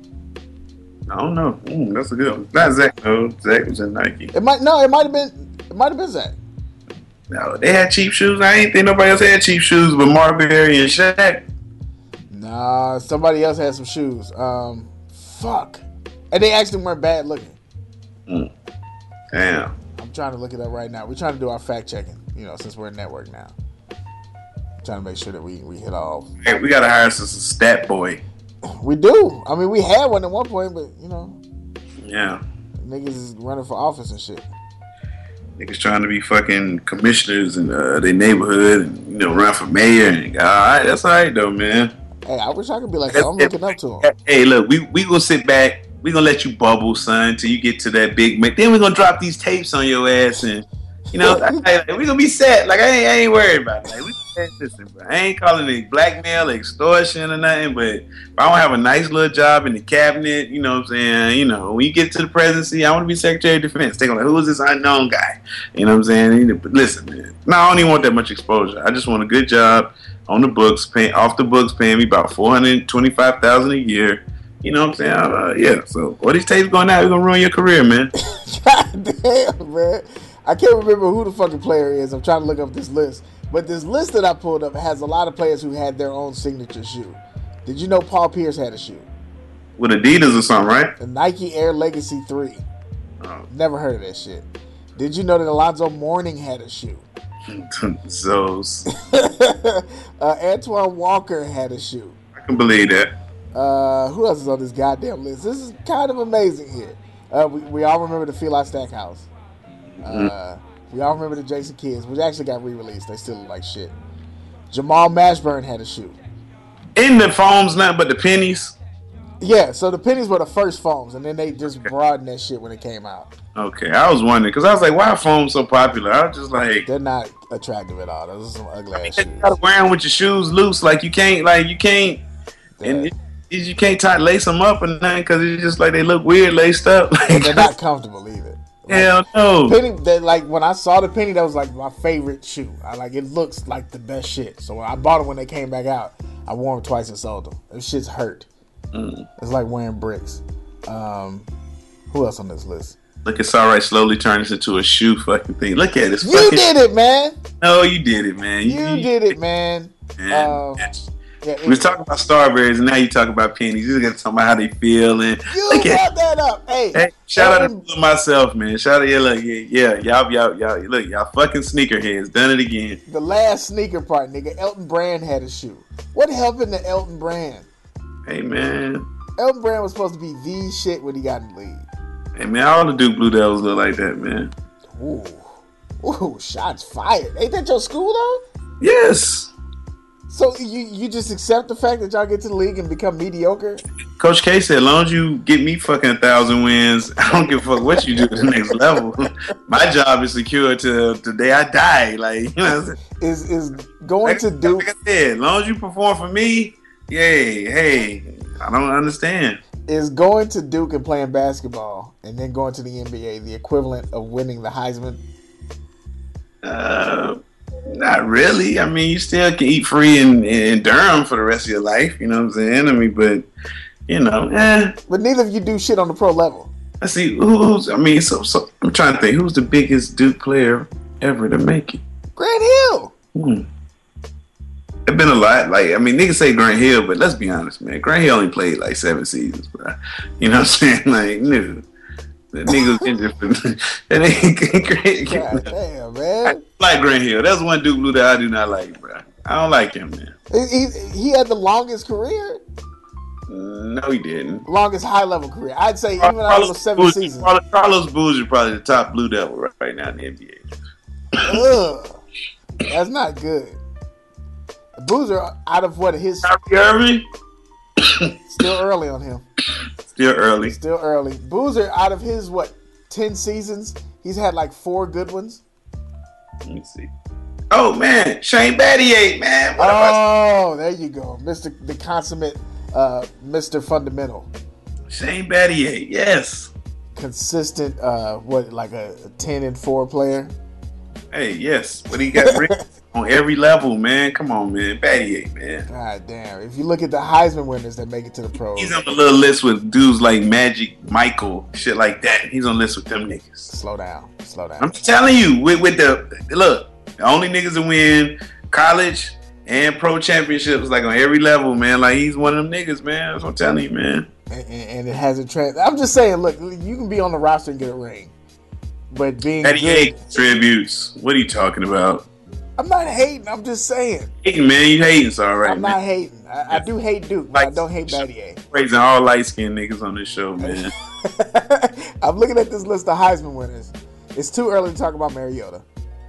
I don't know. Mm, that's a good one. Not Zach. No, Zach was in Nike. It might no, it might have been it might have been Zach. No, they had cheap shoes. I ain't think nobody else had cheap shoes but Marbury and Shaq. Nah, somebody else had some shoes. Um, fuck, and they actually weren't bad looking. Mm. Damn. I'm trying to look it up right now. We're trying to do our fact checking. You know, since we're a network now, I'm trying to make sure that we we hit all. Hey, we gotta hire some stat boy. We do. I mean, we had one at one point, but you know, Yeah. niggas is running for office and shit. Niggas trying to be fucking commissioners in uh, their neighborhood and, you know, run for mayor. And, all right, that's all right, though, man. Hey, I wish I could be like that. I'm looking up to him. Hey, look, we we gonna sit back. We gonna let you bubble, son, till you get to that big. Ma- then we gonna drop these tapes on your ass, and you know, like, like, we gonna be set. Like I ain't, I ain't worried about it. Like, we listen, bro. I ain't calling it blackmail, extortion, or nothing. But if I don't have a nice little job in the cabinet, you know what I'm saying? You know, when you get to the presidency, I want to be Secretary of Defense. They're gonna like, who is this unknown guy? You know what I'm saying? Listen, man. No, I don't even want that much exposure. I just want a good job on the books, pay off the books, paying me about four hundred twenty-five thousand dollars a year. You know what I'm saying? Uh, yeah. So all these tapes going out, we're gonna ruin your career, man. God damn, man. I can't remember who the fucking player is. I'm trying to look up this list. But this list that I pulled up has a lot of players who had their own signature shoe. Did you know Paul Pierce had a shoe? With Adidas or something, right? The Nike Air Legacy three. Oh. Never heard of that shit. Did you know that Alonzo Mourning had a shoe? So uh, Antoine Walker had a shoe. I can believe that. Uh, who else is on this goddamn list? This is kind of amazing here. Uh, we, we all remember the Feli Stackhouse. Uh, mm-hmm. We all remember the Jason Kidds, which actually got re-released. They still look like shit. Jamal Mashburn had a shoe. In the foams, nothing but the pennies. Yeah, so the pennies were the first foams, and then they just broadened that shit when it came out. Okay, I was wondering because I was like, why are foams so popular? I was just like, they're not attractive at all. Those are some ugly I mean, ass you shoes. gotta wear them with your shoes loose, like you can't, like you can't, Yeah. and you, you can't tie lace them up or nothing because it's just like they look weird laced up. Like, And they're not comfortable either. Like, hell no. Penny, they, like when I saw the penny, that was like my favorite shoe. I like it looks like the best shit. So when I bought them when they came back out, I wore them twice and sold them. This shit's hurt. Mm. It's like wearing bricks. Um, who else on this list? Look, it's all right. Slowly turns into a shoe fucking thing. Look at this. You fucking did it, man. No, you did it, man. You, you did it, man. man. Uh, yeah, we was talking about Starberries, and now you talk about pennies. You got to talk about how they feel, and you look brought at, that up. Hey, hey shout um, out to myself, man. Shout out, yeah, look, yeah, yeah, y'all, y'all, y'all, look, y'all fucking sneakerheads, done it again. The last sneaker part, nigga. Elton Brand had a shoe. What happened to Elton Brand? Hey, man. Elton Brand was supposed to be the shit when he got in the league. Hey man, all the Duke Blue Devils look like that, man. Ooh, ooh, shots fired. Ain't that your school though? Yes. So you you just accept the fact that y'all get to the league and become mediocre? Coach K said, as long as you get me fucking a thousand wins, I don't give a fuck what you do to the next level. My job is secure till the day I die. Like, you know, is is going like, to Duke? Like I said, as long as you perform for me, yay, hey, I don't understand. Is going to Duke and playing basketball and then going to the N B A the equivalent of winning the Heisman? Uh, not really. I mean, you still can eat free in, in Durham for the rest of your life. You know what I'm saying? I mean, but you know, eh. But neither of you do shit on the pro level. I see who's. I mean, so so. I'm trying to think. Who's the biggest Duke player ever to make it? Grant Hill. Hmm. It's been a lot. Like, I mean, niggas say Grant Hill, but let's be honest, man. Grant Hill only played like seven seasons, bro. You know what I'm saying? Like, nigga, that nigga's injured. That ain't great. God damn, man. I like Grant Hill. That's one Duke Blue that I do not like, bro. I don't like him, man. He, he, he had the longest career. No, he didn't. Longest high level career. I'd say even out of those seven Boozer, seasons. Carlos Boozer is probably the top Blue Devil right, right now in the N B A. Ugh, that's not good. Boozer, out of what his Kyrie Irving, still early on him. Still early. Still early. Boozer, out of his what ten seasons, he's had like four good ones. Let me see. Oh man, Shane Battier, man. What oh, there you go, Mister the consummate, uh, Mister Fundamental. Shane Battier, yes. Consistent, uh, what like a, a ten and four player. Hey, yes, but he got rings on every level, man. Come on, man, Battier, man. God damn! If you look at the Heisman winners that make it to the pros, He's on the little list with dudes like Magic, Michael, shit like that. He's on the list with them niggas. Slow down, slow down. I'm telling you, with with the look, the only niggas that win college and pro championships, like on every level, man. Like he's one of them niggas, man. That's what I'm telling you, man. And, and, and it hasn't trans. I'm just saying, look, you can be on the roster and get a ring, but being Battier good, contributes. What are you talking about? I'm not hating. I'm just saying. Hating, man. You hating, it's all right. I'm man. not hating. I, I do hate Duke, but I don't hate Battier. Praising all light skinned niggas on this show, man. I'm looking at this list of Heisman winners. It's too early to talk about Mariota.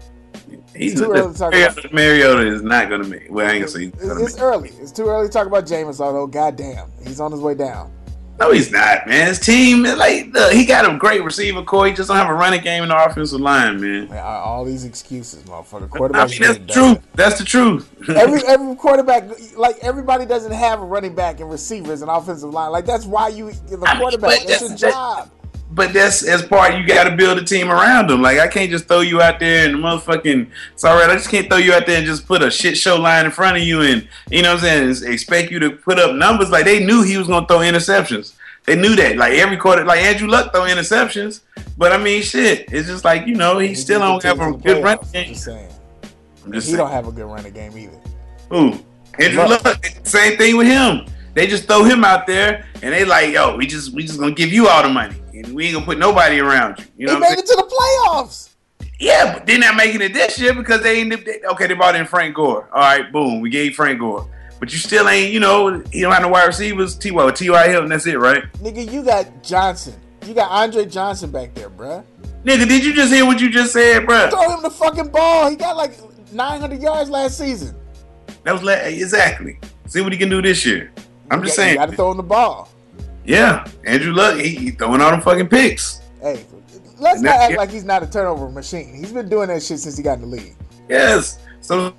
He's it's too early to talk Mariota, about. Mariota is not going to make it. Well, I ain't going to say he's It's, going to it's make it. early. It's too early to talk about Jameis, although, goddamn, he's on his way down. No, he's not, man. His team, like, look, he got a great receiver core. He just don't have a running game in the offensive line, man. Man, all these excuses, motherfucker. I Quarterbacks mean, that's the getting truth. bad. That's the truth. Every every quarterback, like everybody, doesn't have a running back and receivers and offensive line. Like that's why you you're the I mean, quarterback. but That's your that's- job. But that's as part, you got to build a team around them. Like, I can't just throw you out there and motherfucking, it's all right, I just can't throw you out there and just put a shit show line in front of you and, you know what I'm saying, expect you to put up numbers. Like, they knew he was going to throw interceptions. They knew that. Like, every quarter, like Andrew Luck throw interceptions. But, I mean, shit, it's just like, you know, he, He still didn't don't get have to a the good run playoffs, game. I'm just saying. I'm just He saying. don't have a good running game either. Who? Andrew Luck. Luck. Same thing with him. They just throw him out there and they like, yo, we just we just gonna give you all the money and we ain't gonna put nobody around you. You know He what I'm made saying? it to the playoffs. Yeah, but they're not making it this year because they ain't. They, okay, they brought in Frank Gore. All right, boom, we gave Frank Gore, but you still ain't. You know, you don't have no wide receivers. T Y T Y Hilton. That's it, right? Nigga, you got Johnson. You got Andre Johnson back there, bruh. Nigga, did you just hear what you just said, bruh? Throw him the fucking ball. He got like nine hundred yards last season. That was la- exactly. See what he can do this year. I'm You just got- saying. You got to throw him the ball. Yeah, Andrew Luck, he, he throwing all them fucking picks. Hey, let's And not that- act yeah. like he's not a turnover machine. He's been doing that shit since he got in the league. Yes. So,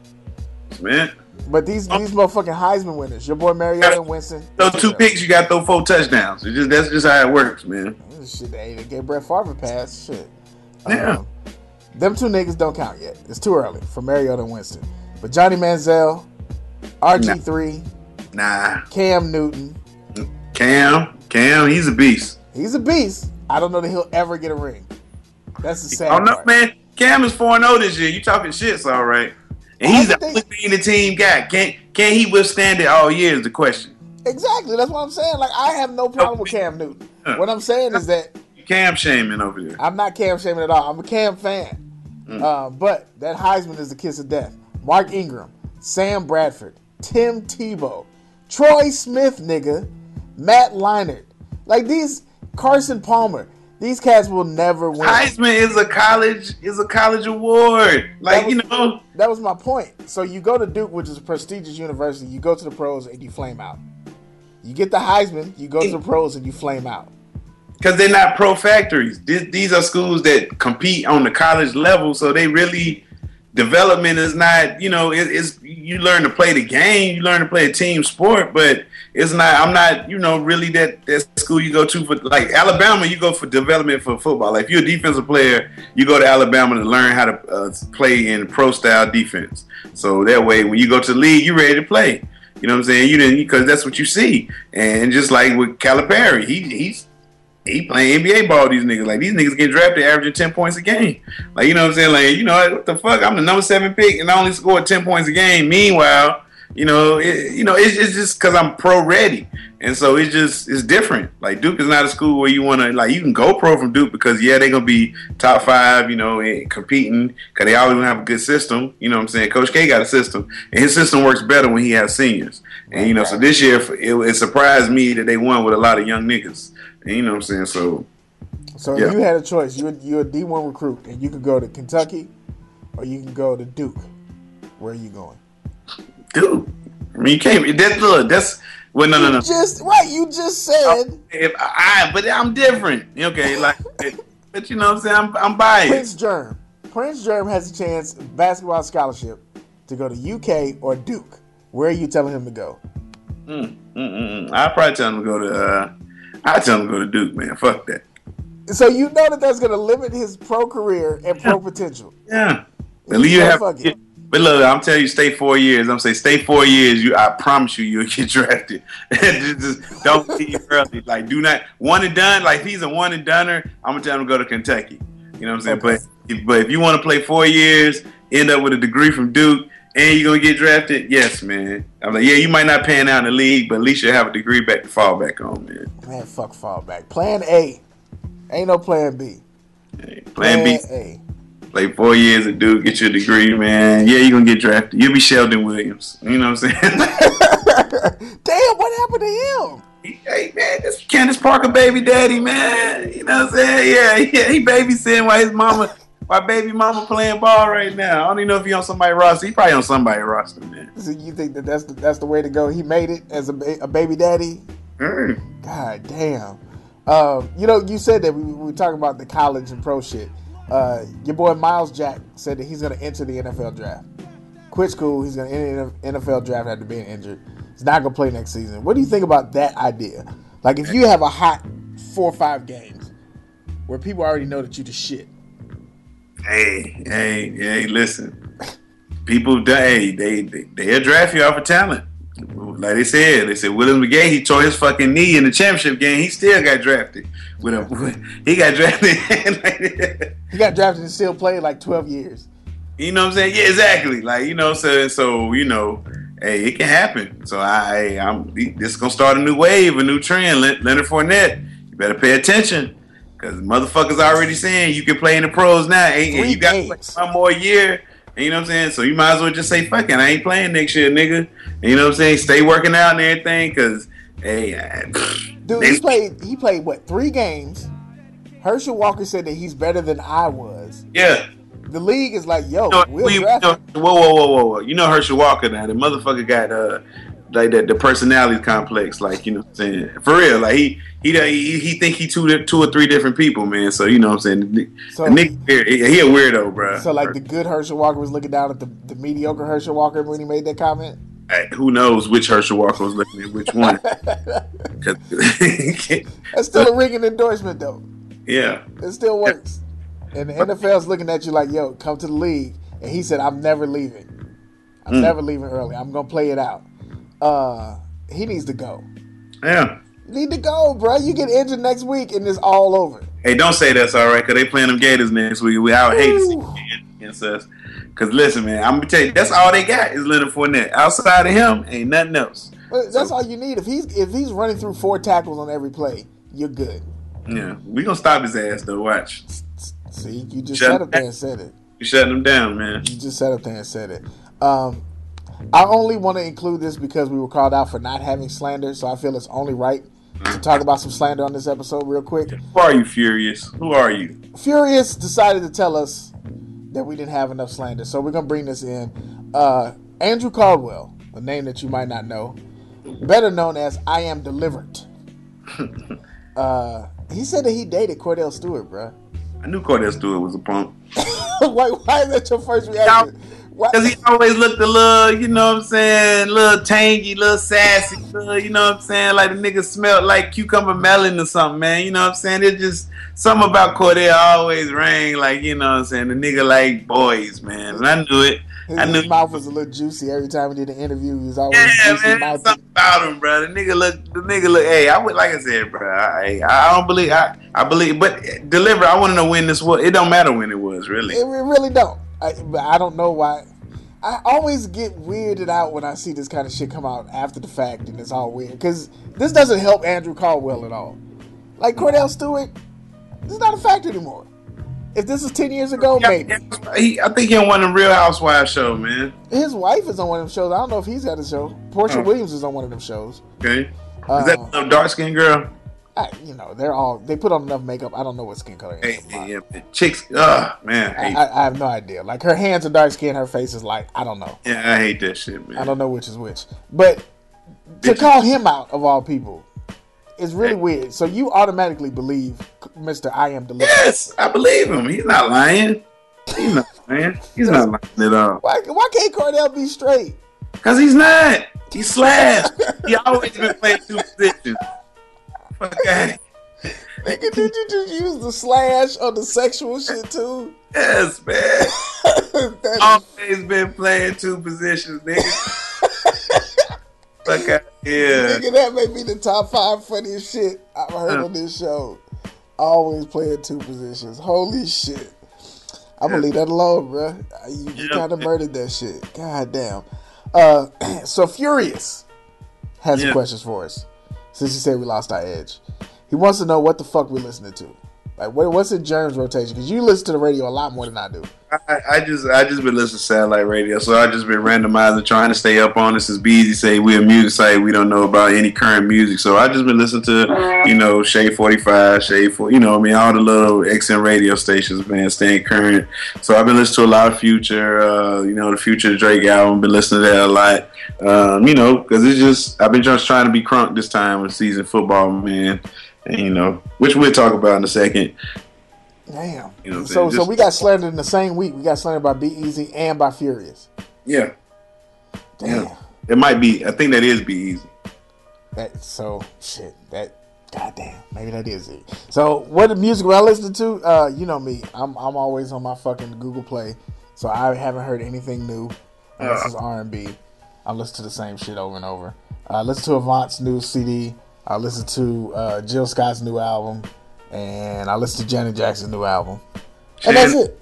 man, But these these motherfucking Heisman winners, your boy Mariota and Winston. those two picks, you got to throw four touchdowns. It's just, that's just how it works, man. This shit, hey, they gave Brett Favre a pass. Shit. Yeah. Um, them two niggas don't count yet. It's too early for Mariota and Winston. But Johnny Manziel, R G three, Nah. Cam Newton, Cam, Cam, he's a beast. he's a beast. I don't know that he'll ever get a ring. That's the sad Oh no, part. man. Cam is four and oh this year. You talking shit, so all right. And I he's the think- only thing the team got. Can can he withstand it all year is the question. Exactly. That's what I'm saying. Like, I have no problem with Cam Newton. What I'm saying is that Cam shaming over there. I'm not Cam shaming at all. I'm a Cam fan. Mm. Uh, but that Heisman is the kiss of death. Mark Ingram, Sam Bradford, Tim Tebow, Troy Smith, nigga, Matt Leinart. Like these, Carson Palmer. These cats will never win. Heisman is a college is a college award. Like, was, you know. That was my point. So you go to Duke, which is a prestigious university, you go to the pros and you flame out. You get the Heisman, you go to the pros and you flame out. Because they're not pro factories. These, these are schools that compete on the college level, so they really, development is not, you know, it, it's, you learn to play the game, you learn to play a team sport, but it's not, I'm not, you know, really that, that school you go to for, like Alabama, you go for development for football. Like if you're a defensive player, you go to Alabama to learn how to uh, play in pro style defense. So that way, when you go to the league, you're ready to play. You know what I'm saying? You didn't, because that's what you see. And just like with Calipari, he he's he playing N B A ball. These niggas, like these niggas get drafted averaging ten points a game. Like, you know what I'm saying? Like, you know what the fuck? I'm the number seven pick and I only scored ten points a game. Meanwhile, you know, it, you know, it's, it's just because I'm pro ready, and so it's just it's different. Like Duke is not a school where you want to like you can go pro from Duke because yeah they're gonna be top five, you know, and competing because they always gonna have a good system. You know what I'm saying? Coach K got a system, and his system works better when he has seniors. And you know, so this year it, it surprised me that they won with a lot of young niggas. And you know what I'm saying? So, so yeah. if you had a choice, you're you're a D one recruit, and you could go to Kentucky, or you can go to Duke. Where are you going? Dude, I mean, you can't. That's look. That's well, no, no, no. Just right. You just said. If I, but I'm different. Okay, like, but you know what I'm saying. I'm, I'm biased. Prince Germ. Prince Germ has a chance basketball scholarship to go to U K or Duke. Where are you telling him to go? Mm, mm, mm, mm. I'd probably tell him to go to. Uh, I'd tell him to go to Duke, man. Fuck that. So you know that that's going to limit his pro career and pro potential. Yeah. At least you have. But look, I'm telling you, stay four years. I'm saying stay four years. You, I promise you, you'll get drafted. just, just don't leave early. Like, do not one and done. Like, if he's a one and doneer, I'm gonna tell him to go to Kentucky. You know what I'm saying? Okay. But, if, but if you want to play four years, end up with a degree from Duke, and you're gonna get drafted, yes, man. I'm like, yeah, you might not pan out in the league, but at least you have a degree back to fall back on, man. Man, fuck fall back. Plan A. Ain't no plan B. Hey, plan, plan B. A. Play four years at Duke, get your degree, man. Yeah, you're going to get drafted. You'll be Sheldon Williams. You know what I'm saying? Damn, what happened to him? Hey, man, this Candace Parker baby daddy, man. You know what I'm saying? Yeah, yeah, he babysitting while his mama, while baby mama playing ball right now. I don't even know if he on somebody's roster. He probably on somebody's roster, man. So you think that that's the, that's the way to go? He made it as a, ba- a baby daddy? Mm. God damn. Um, you know, you said that we, we were talking about the college and pro shit. Uh, your boy Miles Jack said that he's going to enter the N F L draft. Quit school. He's going to enter the N F L draft after being injured. He's not going to play next season. What do you think about that idea? Like, if you have a hot four or five games where people already know that you the shit. Hey, hey, hey, listen. People, hey, they, they, they'll draft you off of talent. Like they said, they said Willis McGahee, he tore his fucking knee in the championship game. He still got drafted. With a, he got drafted. He got drafted and still played like twelve years. You know what I'm saying? Yeah, exactly. Like, you know, so so you know, hey, it can happen. So I, I'm this is gonna start a new wave, a new trend. Leonard Fournette, you better pay attention because motherfuckers already saying you can play in the pros now. Hey, you got to play one more year. You know what I'm saying? So you might as well just say, fuck it, I ain't playing next year, nigga. And you know what I'm saying? Stay working out and everything, because, hey. I, Dude, they, he played, he played, what, three games? Herschel Walker said that he's better than I was. Yeah. The league is like, yo, you know, we'll we, draft you know, Whoa, whoa, whoa, whoa, whoa. You know Herschel Walker now. The motherfucker got, uh, like, that the personality complex, like, you know what I'm saying? For real, like, he he he, he think he two, two or three different people, man. So, you know what I'm saying? The, so the nigga, he, he a weirdo, bro. So, like, the good Herschel Walker was looking down at the, the mediocre Herschel Walker when he made that comment? Hey, who knows which Herschel Walker was looking at which one? That's still a ringing endorsement, though. Yeah. It still works. And the N F L's looking at you like, yo, come to the league. And he said, I'm never leaving. I'm mm. never leaving early. I'm going to play it out. Uh, he needs to go. Yeah. You need to go, bro. You get injured next week and it's all over. Hey, don't say that's all right, because they playing them Gators next week. We I would hate to see them against us. Because listen, man, I'm going to tell you, that's all they got is Leonard Fournette. Outside of him, ain't nothing else. But that's so, all you need. If he's if he's running through four tackles on every play, you're good. Yeah. We going to stop his ass, though. Watch. See, you just Shut sat up there and said it. You shutting him down, man. You just sat up there and said it. Um, I only want to include this because we were called out for not having slander, so I feel it's only right to talk about some slander on this episode real quick. Who are you, Furious? Who are you? Furious decided to tell us that we didn't have enough slander, so we're going to bring this in. Uh, Andrew Caldwell, a name that you might not know, better known as I Am Delivered. uh, he said that he dated Cordell Stewart, bro. I knew Cordell Stewart was a punk. why, why is that your first reaction? Because he always looked a little, you know what I'm saying, little tangy, little sassy, little, you know what I'm saying, like the nigga smelled like cucumber melon or something, man. You know what I'm saying? It's just something about Cordell always rang like, you know what I'm saying, the nigga like boys, man. And I knew it. His, I knew his mouth was a little juicy every time we did an interview. He was always yeah, juicy man. mouth. Something about him, bro. The nigga look, the nigga look. Hey, I would like I said, bro. I, I don't believe. I, I believe, but deliver. I want to know when this was. It don't matter when it was, really. It, it really don't. I, but I don't know why. I always get weirded out when I see this kind of shit come out after the fact, and it's all weird because this doesn't help Andrew Caldwell at all. Like Cordell Stewart, this is not a fact anymore. If this was ten years ago, yeah, maybe. He, I think he on one of the Real Housewives show, man. His wife is on one of them shows. I don't know if he's got a show. Portia oh. Williams is on one of them shows. Okay. Uh, is that the dark skinned girl? I, you know, they're all they put on enough makeup. I don't know what skin color. Hey, yeah, yeah, chicks. Oh man, I, I, I have no idea. Like her hands are dark skin, her face is like I don't know. Yeah, I hate that shit, man. I don't know which is which. But to Bitch. call him out of all people is really hey. weird. So you automatically believe Mister I Am Delivered? Yes, I believe him. He's not lying. He's not lying. He's not lying at all. Why? Why can't Cordell be straight? Because he's not. He's slash. He always been playing two positions. Okay. Nigga, did you just use the slash on the sexual shit too? Yes, man. Always been playing two positions, nigga. Fuck out here. Nigga, that may be the top five funniest shit I've heard uh. on this show. Always playing two positions. Holy shit. I'm gonna leave that alone, bro. You, you kind of murdered that shit. God damn. Uh, so Furious has some questions for us. Since he said we lost our edge, he wants to know what the fuck we're listening to. Like, what, what's in Germ's rotation? Because you listen to the radio a lot more than I do. I, I just, I just been listening to satellite radio, so I just been randomizing, trying to stay up on this. As B Z say, we're a music site. We don't know about any current music, so I just been listening to, you know, Shade forty-five, Shade four, you know, I mean, all the little X M radio stations, man, staying current. So I've been listening to a lot of Future, uh, you know, the Future Drake album. Been listening to that a lot. Um, you know, because it's just, I've been just trying to be crunk this time with season football, man. And, you know, which we'll talk about in a second. Damn. You know so, just, so we got slandered in the same week. We got slandered by Be Easy and by Furious. Yeah. Damn. Yeah. It might be. I think that is Be Easy. That so shit. That goddamn. Maybe that is it. So what the music I listen to? Uh, you know me. I'm I'm always on my fucking Google Play. So I haven't heard anything new unless uh. it's R and B. I listen to the same shit over and over. I uh, listen to Avant's new C D. I listen to uh, Jill Scott's new album, and I listen to Janet Jackson's new album, and that's it.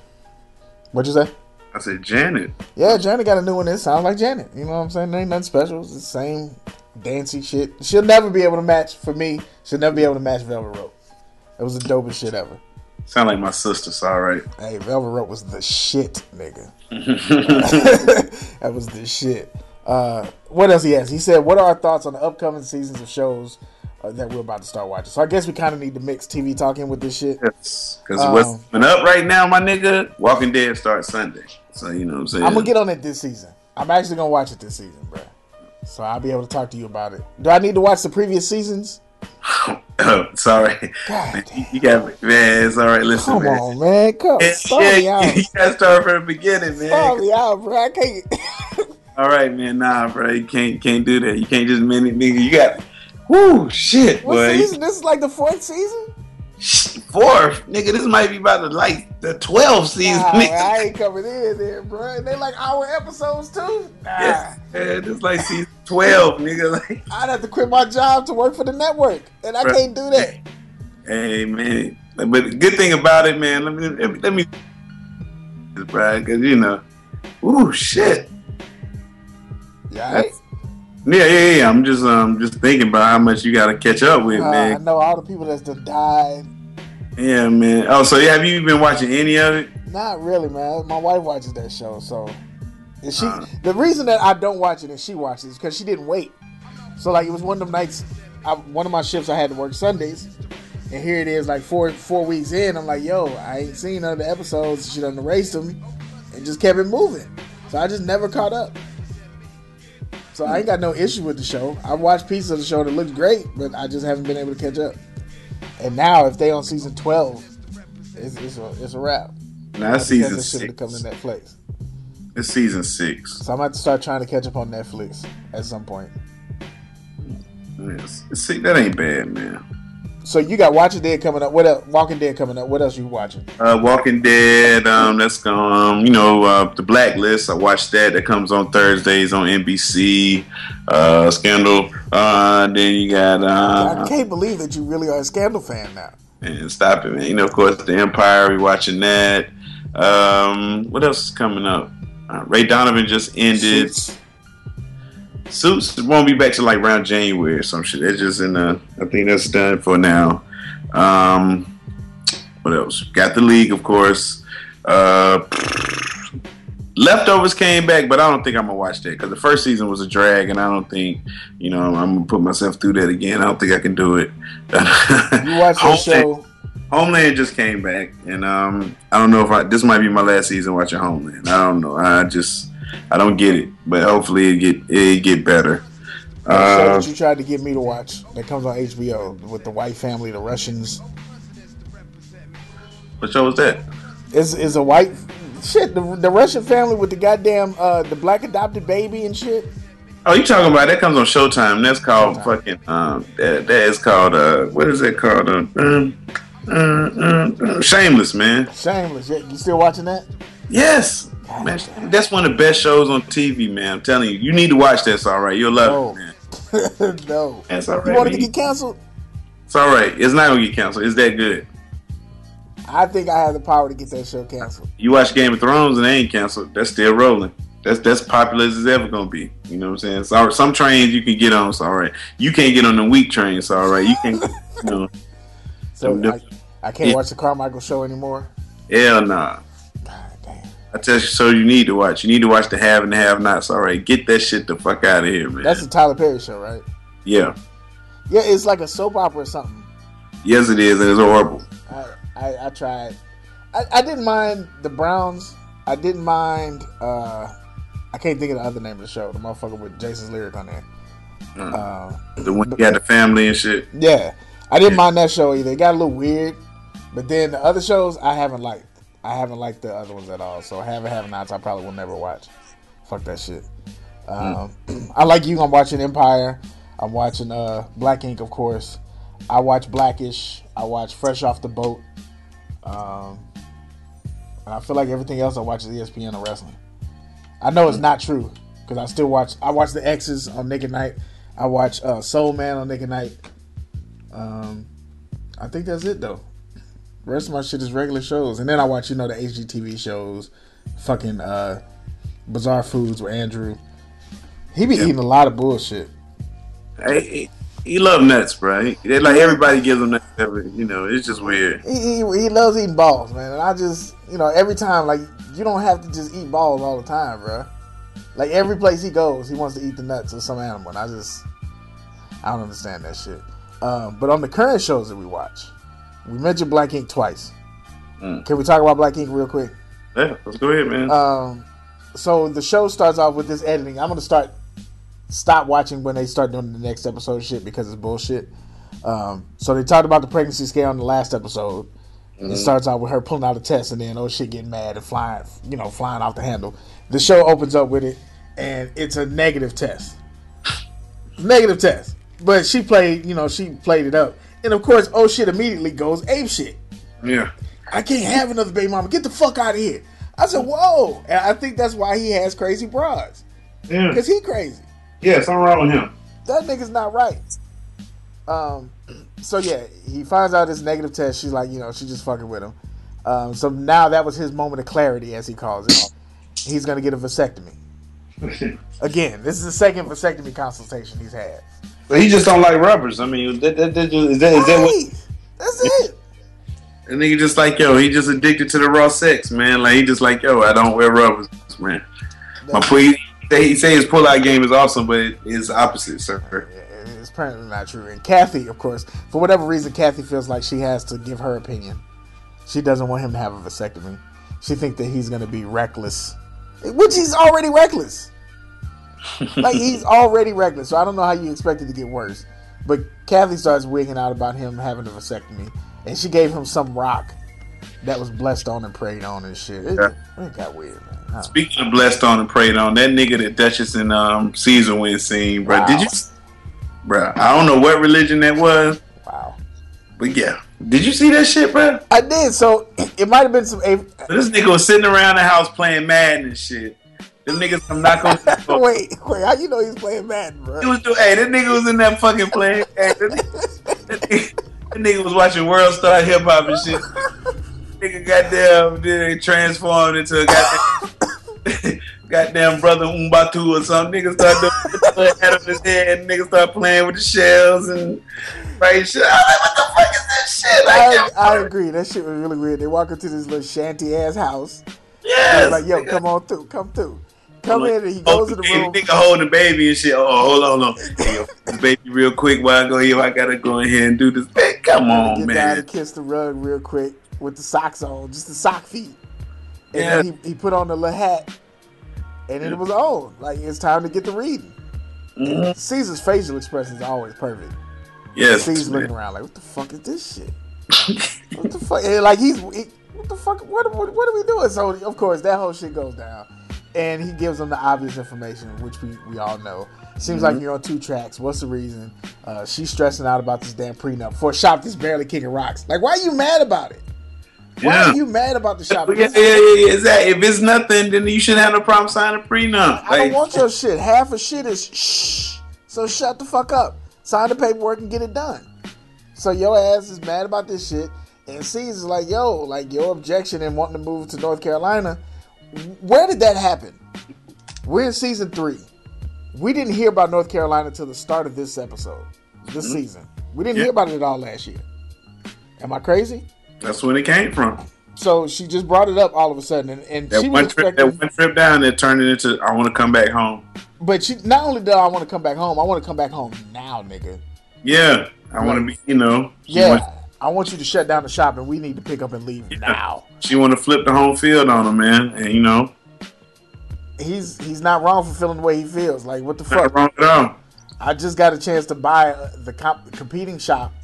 What'd you say? I said Janet. Yeah, Janet got a new one that sounds like Janet. You know what I'm saying? It ain't nothing special. It's the same dancey shit. She'll never be able to match, for me, she'll never be able to match Velvet Rope. It was the dopest shit ever. Sound like my sister, so all right. Hey, Velvet Rope was the shit, nigga. That was the shit. Uh, what else he has? He said, what are our thoughts on the upcoming seasons of shows uh, that we're about to start watching? So I guess we kind of need to mix T V talking with this shit. Yes, because um, what's coming up right now, my nigga, Walking Dead starts Sunday. So, you know what I'm saying? I'm going to get on it this season. I'm actually going to watch it this season, bro. So I'll be able to talk to you about it. Do I need to watch the previous seasons? Oh, sorry. God damn. You got me, man. It's all right. Listen, Come man. on, man. Come yeah, start yeah, me out. You got to start from the beginning, man. Start me out, bro. I can't. All right, man. Nah, bro. You can't can't do that. You can't just minute, nigga. You got, whoo, shit, what boy. Season? This is like the fourth season? Fourth, nigga. This might be about the like the twelfth season. Nah, nigga. I ain't coming in there, bro. They like hour episodes too. Nah. Yes, man. This like season twelve, nigga. Like I'd have to quit my job to work for the network, and I bro. can't do that. Hey, man. But the good thing about it, man. Let me let me, let me bro, because you know, ooh, shit. Yeah, right? yeah, yeah, yeah. I'm just um just thinking about how much you got to catch up with, uh, man. I know all the people that's done died. Yeah, man. Oh, so have you been watching any of it? Not really, man. My wife watches that show, so and she. Uh, the reason that I don't watch it and she watches is because she didn't wait. So like it was one of them nights. I, one of my shifts I had to work Sundays, and here it is, like four four weeks in. I'm like, yo, I ain't seen none of the episodes. She done erased them, and just kept it moving. So I just never caught up. So I ain't got no issue with the show. I watched pieces of the show that looks great, but I just haven't been able to catch up. And now, if they on season twelve, it's, it's a it's a wrap. Now that's season six. To come to Netflix. It's season six. So I'm about to start trying to catch up on Netflix at some point. Yes. See, that ain't bad, man. So you got Watching Dead coming up. What else? Walking Dead coming up. What else you watching? Uh, Walking Dead. Um, that's um, you know, uh, the Blacklist. I watched that. That comes on Thursdays on N B C. Uh, Scandal. Uh, then you got. Uh, I can't believe that you really are a Scandal fan now. And stop it, man. You know, of course, The Empire. We watching that. Um, what else is coming up? Uh, Ray Donovan just ended. Suits. Suits won't be back to like around January or some shit. It's just in the. I think that's done for now. Um, what else? Got The League, of course. Uh, Leftovers came back, but I don't think I'm gonna watch that because the first season was a drag, and I don't think you know I'm gonna put myself through that again. I don't think I can do it. You watch the show. Homeland just came back, and um, I don't know if I, this might be my last season watching Homeland. I don't know. I just I don't get it, but hopefully it get it get better. The uh, show that you tried to get me to watch that comes on H B O with the white family, the Russians. What show was that? It's is a white shit. The, the Russian family with the goddamn uh, the black adopted baby and shit. Oh, you talking about that comes on Showtime? That's called Showtime. fucking um. That, that is called uh. What is it called? Uh, um, Uh, uh, Shameless, man. Shameless. You still watching that? Yes, man. That's one of the best shows on T V, man. I'm telling you, you need to watch that. It's all right. You'll love no. it, man. No, that's all right. You want to get canceled? It's all right. It's not gonna get canceled. It's that good. I think I have the power to get that show canceled. You watch Game of Thrones and they ain't canceled. That's still rolling. That's that's popular as it's ever gonna be. You know what I'm saying? It's all right. Some trains you can get on. It's all right. You can't get on the weak train. It's all right. You can, you know. So I, I can't yeah. watch the Carmichael show anymore? Hell nah. God damn. I tell you, so you need to watch. You need to watch the Have and the Have Nots. All right, get that shit the fuck out of here, man. That's the Tyler Perry show, right? Yeah. Yeah, it's like a soap opera or something. Yes, it is. It's horrible. I, I, I tried. I, I didn't mind the Browns. I didn't mind. Uh, I can't think of the other name of the show. The motherfucker with Jason's lyric on there. Uh, uh, the one you got the family and shit. Yeah. I didn't yeah. mind that show either. It got a little weird, but then the other shows I haven't liked. I haven't liked the other ones at all. So Have and Have Nots I probably will never watch. Fuck that shit. Um, mm. I like you. I'm watching Empire. I'm watching uh, Black Ink, of course. I watch Blackish. I watch Fresh Off the Boat. Um, and I feel like everything else I watch is E S P N or wrestling. I know it's not true because I still watch. I watch the X's on Nick at Night. I watch uh, Soul Man on Nick at Night. Um, I think that's it though. The rest of my shit is regular shows, and then I watch, you know, the H G T V shows, fucking uh, Bizarre Foods with Andrew. He be yeah. eating a lot of bullshit. Hey, he love nuts, bro. He, like everybody gives him nuts. You know, it's just weird. He, he he loves eating balls, man. And I just, you know, every time, like, you don't have to just eat balls all the time, bro. Like every place he goes, he wants to eat the nuts of some animal, and I just, I don't understand that shit. Um, but on the current shows that we watch, we mentioned Black Ink twice. Mm. Can we talk about Black Ink real quick? Yeah, let's go ahead, man. Um, so the show starts off with this editing. I'm going to start, stop watching when they start doing the next episode shit because it's bullshit. Um, so they talked about the pregnancy scale in the last episode. Mm-hmm. It starts out with her pulling out a test and then, oh shit, getting mad and flying, you know, flying off the handle. The show opens up with it and it's a negative test. Negative test. But she played, you know, she played it up. And of course, oh shit immediately goes ape shit. Yeah. I can't have another baby mama. Get the fuck out of here. I said, whoa. And I think that's why he has crazy broads. Yeah. Because he crazy. Yeah, something wrong with him. That nigga's not right. Um, so yeah, he finds out this negative test. She's like, you know, she's just fucking with him. Um, so now that was his moment of clarity, as he calls it. He's going to get a vasectomy. Again, this is the second vasectomy consultation he's had. But he just don't like rubbers. I mean, that, that, that, is that, is that what? That's it. And nigga just like, yo, he just addicted to the raw sex, man. Like, he just like, yo, I don't wear rubbers, man. My pull, he, he say his pull-out game is awesome, but it's opposite, sir. His apparently not true. And Kathy, of course, for whatever reason, Kathy feels like she has to give her opinion. She doesn't want him to have a vasectomy. She thinks that he's going to be reckless, which he's already reckless. Like, he's already reckless. So I don't know how you expect it to get worse. But Kathy starts wigging out about him having a vasectomy. And she gave him some rock that was blessed on and prayed on and shit. It, Yeah. it got weird, man. Huh. Speaking of blessed on and prayed on, that nigga that Duchess and um, Caesar went scene, bro. Wow. Did you, bro? I don't know what religion that was, Wow. but yeah, did you see that shit, bro? I did. So it might have been some. So this nigga was sitting around the house playing Madden and shit. Them niggas come knock on the door. wait, wait. How you know he's playing Madden, bro? He was doing, hey, that nigga was in that fucking playing. Hey, that, nigga, that, nigga, that nigga was watching World Star Hip Hop and shit. Nigga goddamn did transformed into a goddamn goddamn brother Umbatu or something. Nigga started doing the head of his head and nigga started playing with the shells and right shit. I was like, what the fuck is this shit? Like, I, yeah, I agree. That shit was really weird. They walk into this little shanty ass house. yes, They're like, yo, nigga. come on through, come through. Come Like, in and he goes oh, to the baby, room. Nigga holding the baby and shit. Oh, hold on, hold on. Hey, yo, this baby real quick while I go here. I gotta go in here and do this. Hey, come on, Get man. down and kiss the rug real quick with the socks on, just the sock feet. And Yeah. then he, he put on the little hat, and then it was on. Like, it's time to get the reading. Mm-hmm. Caesar's facial expression is always perfect. Yes, Caesar's man. looking around like, what the fuck is this shit? What the fuck? And like, he's, he, what the fuck? What, what, what are we doing? So, of course, that whole shit goes down. And he gives them the obvious information, which we, we all know. Seems Mm-hmm. like you're on two tracks. What's the reason? Uh, she's stressing out about this damn prenup for a shop that's barely kicking rocks. Like, why are you mad about it? Why Yeah. are you mad about the shop? Yeah, yeah, yeah, yeah. Exactly. If it's nothing, then you shouldn't have no problem signing a prenup. I don't Like, want your shit. Half of shit is shh. So shut the fuck up. Sign the paperwork and get it done. So your ass is mad about this shit. And Caesar's like, yo, like your objection and wanting to move to North Carolina, where did that happen? We're in season three. We didn't hear about North Carolina until the start of this episode, this Mm-hmm. season. We didn't Yeah. hear about it at all last year. Am I crazy? that's when it came from. So she just brought it up all of a sudden, and, and That she one was trip, expecting. that one trip down there turned it into I want to come back home. But she not only did I want to come back home, I want to come back home now, nigga. Yeah, I want to be. You know, she Yeah, want- I want you to shut down the shop, and we need to pick up and leave Yeah. now. she want to flip the home field on him, man. And you know, He's he's not wrong for feeling the way he feels. Like, what the not fuck? wrong at all. I just got a chance to buy uh, the comp- competing shop,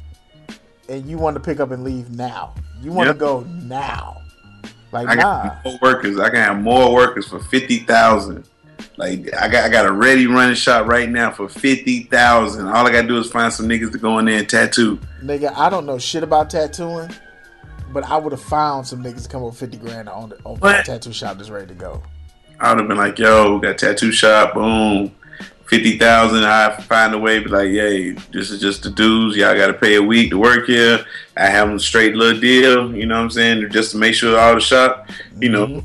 and you want to pick up and leave now. You want Yep. to go now. Like, I nah. got more workers. I can have more workers for fifty thousand. Like I got, I got a ready running shop right now for fifty thousand. All I gotta do is find some niggas to go in there and tattoo. Nigga, I don't know shit about tattooing, but I would have found some niggas to come up with fifty grand on the open a What? tattoo shop that's ready to go. I would have been like, yo, we got a tattoo shop, boom, fifty thousand. I find a way, be like, yay, this is just the dues. Y'all got to pay a week to work here. I have them straight little deal. You know what I'm saying? Just to make sure all the shop, you know, Mhm.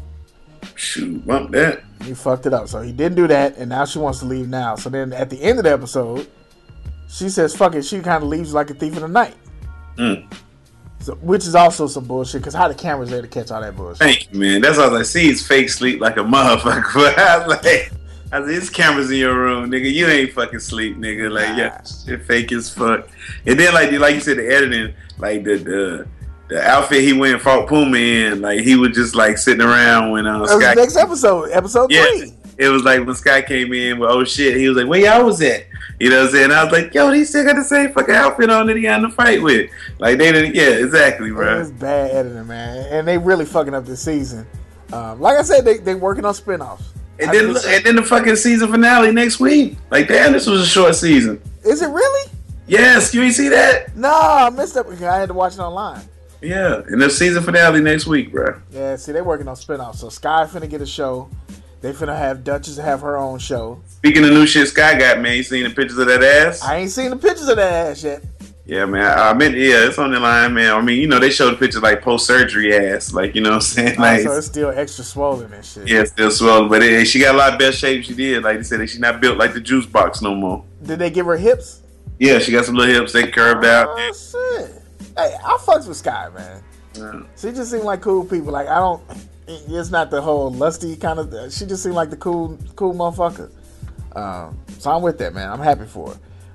shoot, bump that. He fucked it up. So he didn't do that, and now she wants to leave now. So then at the end of the episode, she says, fuck it. She kind of leaves like a thief in the night. Mm. So, which is also some bullshit, because how the cameras there to catch all that bullshit? Thank you, man. That's what I was like. See, it's fake sleep like a motherfucker. But I was like, I was like, there's cameras in your room, nigga. You ain't fucking sleep, nigga. Like, yeah, shit fake as fuck. And then, like, like you said, the editing, like the the, the outfit he went and fought Puma in, like he was just like sitting around when uh, That was the Sky. next episode, episode Yeah, three. it was like when Sky came in with oh shit, he was like, where y'all was at? You know what I'm saying? I was like, yo, he still got the same fucking outfit on that he got in the fight with. Like they didn't, yeah, exactly, bro. It's bad editing, man, and they really fucking up this season. Um, like I said, they they working on spinoffs. And I then, just- and then the fucking season finale next week. Like, damn, this was a short season. is it really? Yes, you ain't see that? No, I missed that because I had to watch it online. Yeah, and the season finale next week, bro. Yeah, see, they working on spinoffs. So Sky finna get a show. They finna have Duchess have her own show. Speaking of new shit Sky got, man, you seen the pictures of that ass? I ain't seen the pictures of that ass yet. Yeah, man. I, I meant, yeah, it's on the line, man. I mean, you know, they showed the pictures like post surgery ass, like you know what I'm saying? Like, so it's still extra swollen and shit. yeah, still swollen, but it, she got a lot of best shape. She did, like they said, that she not built like the juice box no more. Did they give her hips? Yeah, she got some little hips. They curved out. Oh shit! Hey, I fucks with Sky, man. Yeah. She just seemed like cool people. Like I don't. It's not the whole lusty kind of. She just seemed like the cool, cool motherfucker. Um, so I'm with that, man. I'm happy for her.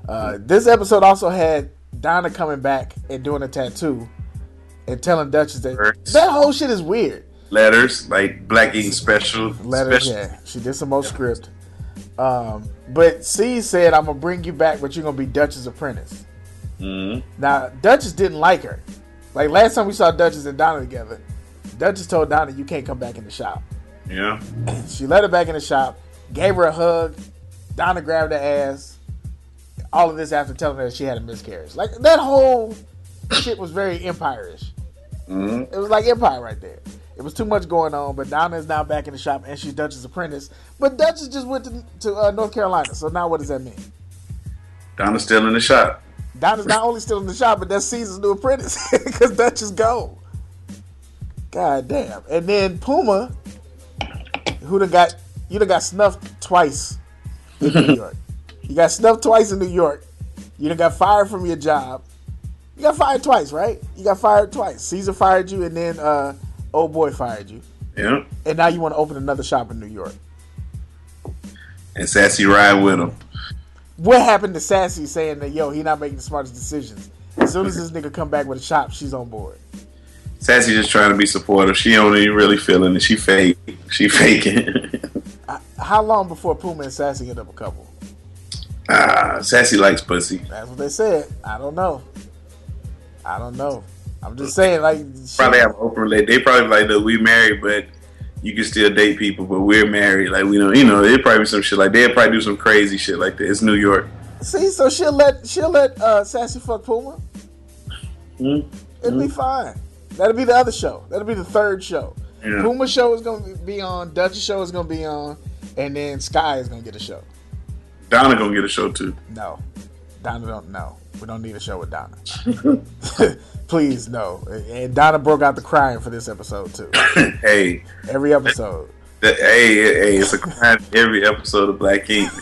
Uh, this episode also had Donna coming back and doing a tattoo and telling Duchess that Words. that whole shit is weird. Letters, like Black Ink Special. Letters, special. yeah. She did some more script. Um, but C said, I'm going to bring you back, but you're going to be Duchess' apprentice. Mm-hmm. Now, Duchess didn't like her. Like, last time we saw Duchess and Donna together, Duchess told Donna, you can't come back in the shop. Yeah. She let her back in the shop, gave her a hug. Donna grabbed her ass. All of this after telling her that she had a miscarriage. Like, that whole shit was very Empire-ish. Mm-hmm. It was like Empire right there. It was too much going on, but Donna is now back in the shop, and she's Duchess' apprentice. But Duchess just went to, to uh, North Carolina, so now what does that mean? Donna's still in the shop. Donna's not only still in the shop, but that's Caesar's new apprentice, because Duchess go. God damn. And then Puma, who done got, you done got snuffed twice in New York. You got snuffed twice in New York. You done got fired from your job. You got fired twice, right? You got fired twice. Caesar fired you, and then uh, old boy fired you. Yeah. And now you want to open another shop in New York. And Sassy ride with him. What happened to Sassy saying that, yo, he not making the smartest decisions? As soon as this nigga come back with a shop, she's on board. Sassy just trying to be supportive. She don't even really feeling it. She fake. She faking. How long before Puma and Sassy end up a couple? Ah, uh, Sassy likes pussy. That's what they said. I don't know. I don't know. I'm just saying, like, probably have an open relationship. They probably like, look, we married, but you can still date people, but we're married. Like, we know, you know, it'd probably be some shit like they'd probably do some crazy shit like that. It's New York. See, so she'll let she'll let uh, Sassy fuck Puma. Mm-hmm. It'll be fine. That'll be the other show. That'll be the third show. Yeah. Puma show is gonna be on. Duchess show is gonna be on, and then Sky is gonna get a show. Donna gonna get a show too. No, Donna don't. No, we don't need a show with Donna. Please, no. And Donna broke out the crying for this episode too. Hey, every episode. Hey, hey, it's a crying every episode of Black Ink.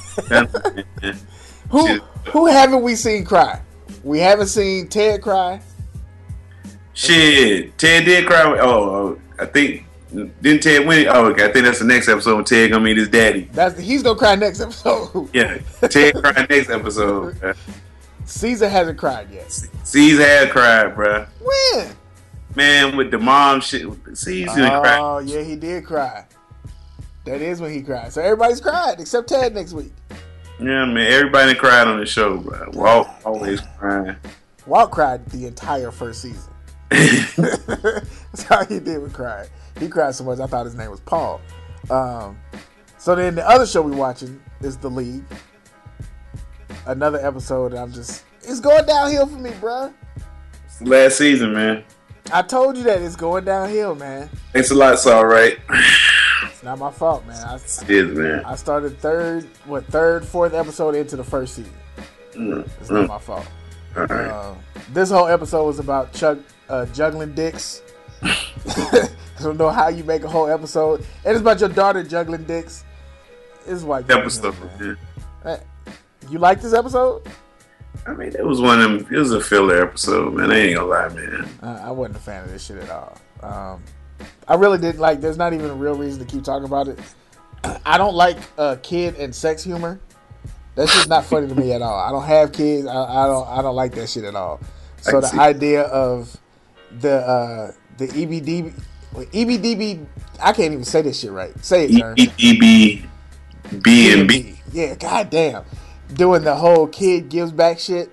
who who haven't we seen cry? We haven't seen Ted cry. Shit, Ted did cry. Oh, I think didn't Ted win it? Oh, okay. I think that's the next episode when Ted gonna meet his daddy. That's he's gonna cry next episode. Yeah, Ted cry next episode. Caesar hasn't cried yet. Caesar had cried, bro. When? Man, with the mom shit. Caesar oh, cried. Oh yeah, he did cry. That is when he cried. So everybody's cried except Ted next week. Yeah, man. Everybody cried on the show, bro. Walt always crying. Walt cried the entire first season. That's how he did with crying. He cried so much I thought his name was Paul. Um, so then the other show we watching is The League. Another episode that I'm just it's going downhill for me, bro. Last season, man. I told you that it's going downhill, man. Thanks a lot, it's all right. It's not my fault, man. I, it is, man. I started third, what third, fourth episode into the first season. Mm. It's not mm. my fault. All right. Uh, this whole episode was about Chuck uh, juggling dicks. I don't know how you make a whole episode. And it's about your daughter juggling dicks. It's white episode. Man. Yeah. You like this episode? I mean, it was one of them. It was a filler episode, man. I ain't gonna lie, man. Uh, I wasn't a fan of this shit at all. Um, I really didn't like. There's not even a real reason to keep talking about it. I don't like uh, kid and sex humor. That's just not funny to me at all. I don't have kids. I, I don't. I don't like that shit at all. So the idea of the uh, the E B D B, E B D B, I can't even say this shit right. Say it, sir. E B D B, B and B. Yeah, goddamn. Doing the whole kid gives back shit.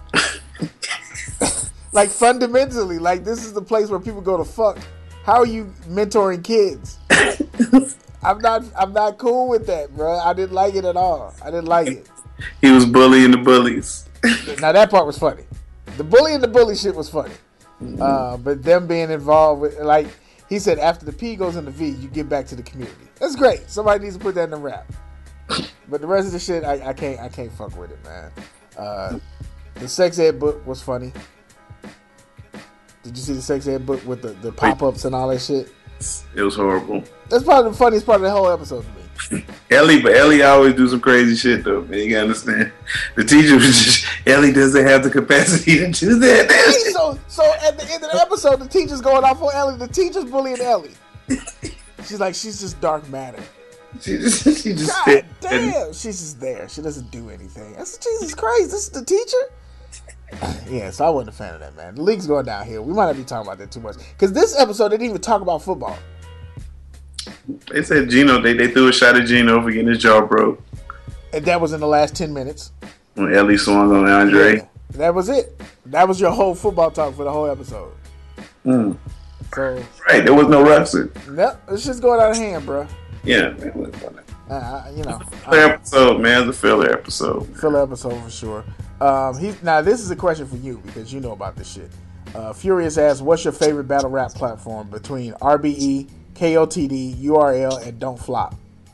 Like fundamentally, like this is the place where people go to fuck. How are you mentoring kids? I'm not. I'm not cool with that, bro. I didn't like it at all. I didn't like it. He was bullying the bullies. Now that part was funny. The bully and the bully shit was funny. Mm-hmm. Uh, but them being involved with, like he said, after the P goes in the V, you give back to the community. That's great. Somebody needs to put that in the rap. But the rest of the shit, I, I can't. I can't fuck with it, man. Uh, the sex ed book was funny. Did you see the sex ed book with the, the pop ups and all that shit? It was horrible. That's probably the funniest part of the whole episode to me. Ellie, but Ellie always do some crazy shit though, man. You gotta understand. The teacher was just Ellie doesn't have the capacity to do that. so, so at the end of the episode, the teacher's going off on Ellie. The teacher's bullying Ellie. She's like, she's just dark matter. She just, she just God fit. damn, she's just there. She doesn't do anything. That's Jesus Christ. This is the teacher. Yeah, so I wasn't a fan of that, man. The league's going downhill. We might not be talking about that too much because this episode didn't even talk about football. They said Gino. They they threw a shot at Gino for getting his jaw broke. And that was in the last ten minutes. When Ellie swung on Andre. Yeah, that was it. That was your whole football talk for the whole episode. Mm. So right, there was no wrestling. Nope, it's just going out of hand, bro. Yeah, man. Uh, you know, filler uh, episode, man. It's a filler episode. Filler episode for sure. Um, he now this is a question for you because you know about this shit. Uh, Furious asks, "What's your favorite battle rap platform between R B E, K O T D, U R L, and Don't Flop?"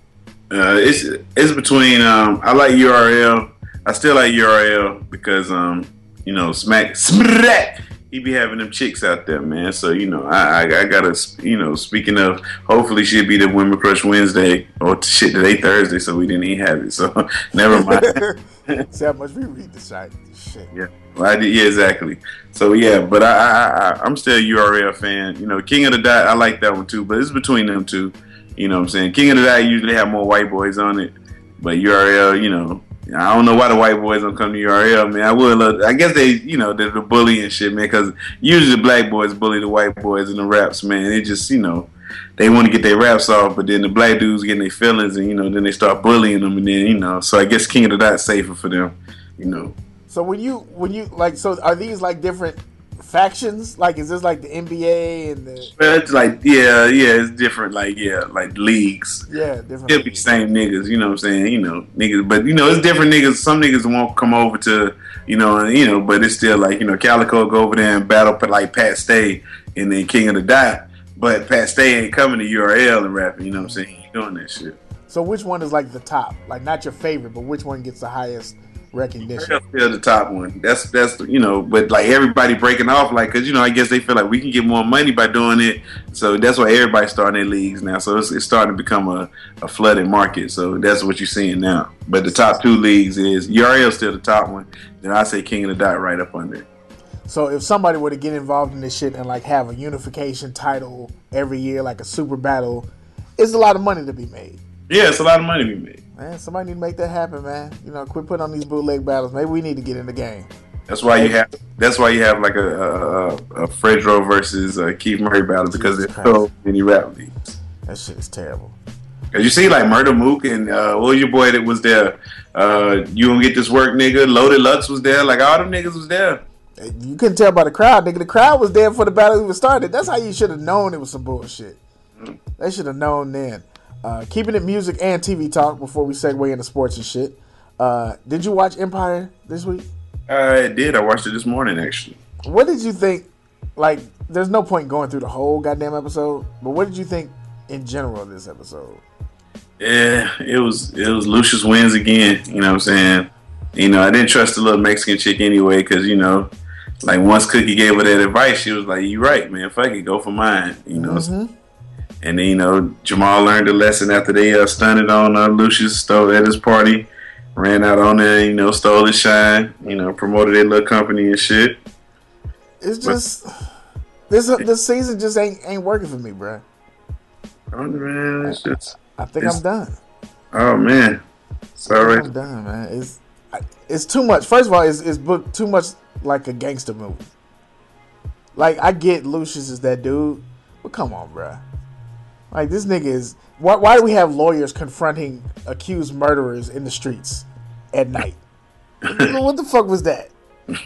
Uh, it's it's between. Um, I like U R L. I still like U R L because um, you know, Smack Smack. He be having them chicks out there, man. So you know, I, I I gotta, you know. Speaking of, hopefully she'll be the Women Crush Wednesday or shit today Thursday, so we didn't even have it. So never mind. See how much we read the site. Shit. Yeah, well, I did. Yeah, exactly. So yeah, but I, I I I'm still a U R L fan. You know, King of the Dot, I like that one too. But it's between them two. You know what I'm saying? King of the Dot usually have more white boys on it, but U R L, you know. I don't know why the white boys don't come to U R L, man. I would love. I guess they, you know, they're the bully and shit, man. Because usually the black boys bully the white boys in the raps, man. They just, you know, they want to get their raps off, but then the black dudes getting their feelings, and you know, then they start bullying them, and then you know. So I guess King of the Dot's safer for them, you know. So when you when you like, so are these like different factions? Like, is this like the N B A and the? Well, it's like yeah, yeah, it's different. Like yeah, like leagues. Yeah, different. It'll be the same niggas, you know what I'm saying? You know, niggas, but you know, it's different niggas. Some niggas won't come over to, you know, and, you know, but it's still like, you know, Calico go over there and battle like Pat Stay and then King of the Dot, but Pat Stay ain't coming to U R L and rapping. You know what I'm saying? He ain't doing that shit. So which one is like the top? Like not your favorite, but which one gets the highest recognition? Still the top one. That's that's you know, but like everybody breaking off, like, cause you know, I guess they feel like we can get more money by doing it, so that's why everybody's starting their leagues now. So it's, it's starting to become a, a flooded market. So that's what you're seeing now. But the top two leagues is U R L still the top one. Then I say King of the Dot right up under it. So if somebody were to get involved in this shit and like have a unification title every year, like a super battle, it's a lot of money to be made. Yeah, it's a lot of money to be made. Man, somebody need to make that happen, man. You know, quit putting on these bootleg battles. Maybe we need to get in the game. That's why you have. That's why you have like a a, a Fredro versus uh, Keith Murray battle because there's so many rap leagues. That shit is terrible. Cause you see, like Murder Mook and uh, what was your boy that was there? Uh, you gonna get this work, nigga? Loaded Lux was there. Like all them niggas was there. You couldn't tell by the crowd, nigga. The crowd was there before the battle even started. That's how you should have known it was some bullshit. Mm. They should have known then. Uh, keeping it music and T V talk before we segue into sports and shit. Uh, did you watch Empire this week? I did. I watched it this morning, actually. What did you think? Like, there's no point going through the whole goddamn episode, but what did you think in general of this episode? Yeah, it was it was Lucius wins again. You know what I'm saying? You know, I didn't trust the little Mexican chick anyway because, you know, like once Cookie gave her that advice, she was like, "You right, man. Fuck it, go for mine." You know. Mm-hmm. And then, you know, Jamal learned a lesson after they uh, stunted on uh, Lucius, stole at his party, ran out on there, you know, stole his shine, you know, promoted their little company and shit. It's just but, this this season just ain't ain't working for me, bro. Oh man, it's just. I think I'm done. Oh man, sorry. I'm done, man. It's it's too much. First of all, it's it's booked too much like a gangster movie. Like I get Lucius is that dude, but come on, bro. Like, this nigga is... Why, why do we have lawyers confronting accused murderers in the streets at night? What the fuck was that?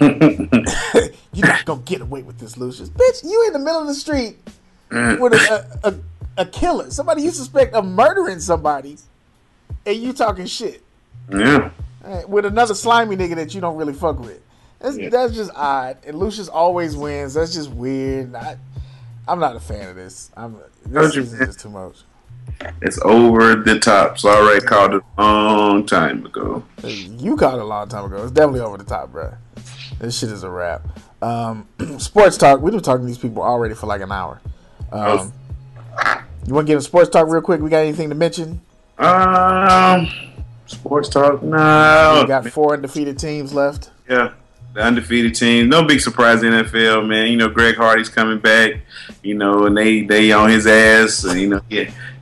You're not gonna get away with this, Lucius. Bitch, you in the middle of the street with a, a, a, a killer. Somebody you suspect of murdering somebody, and you talking shit. Yeah. Right, with another slimy nigga that you don't really fuck with. That's, yeah. that's just odd. And Lucius always wins. That's just weird. I, I'm not a fan of this. I'm... This season is too much. It's over the top. So I already called it a long time ago. You called it a long time ago. It's definitely over the top, bro. This shit is a wrap. Um, sports talk. We've been talking to these people already for like an hour. Um, you want to get into sports talk real quick? We got anything to mention? Um, sports talk? No. We got four undefeated teams left. Yeah. The undefeated team. No big surprise in the N F L, man. You know, Greg Hardy's coming back, you know, and they, they on his ass. And, you know, yeah,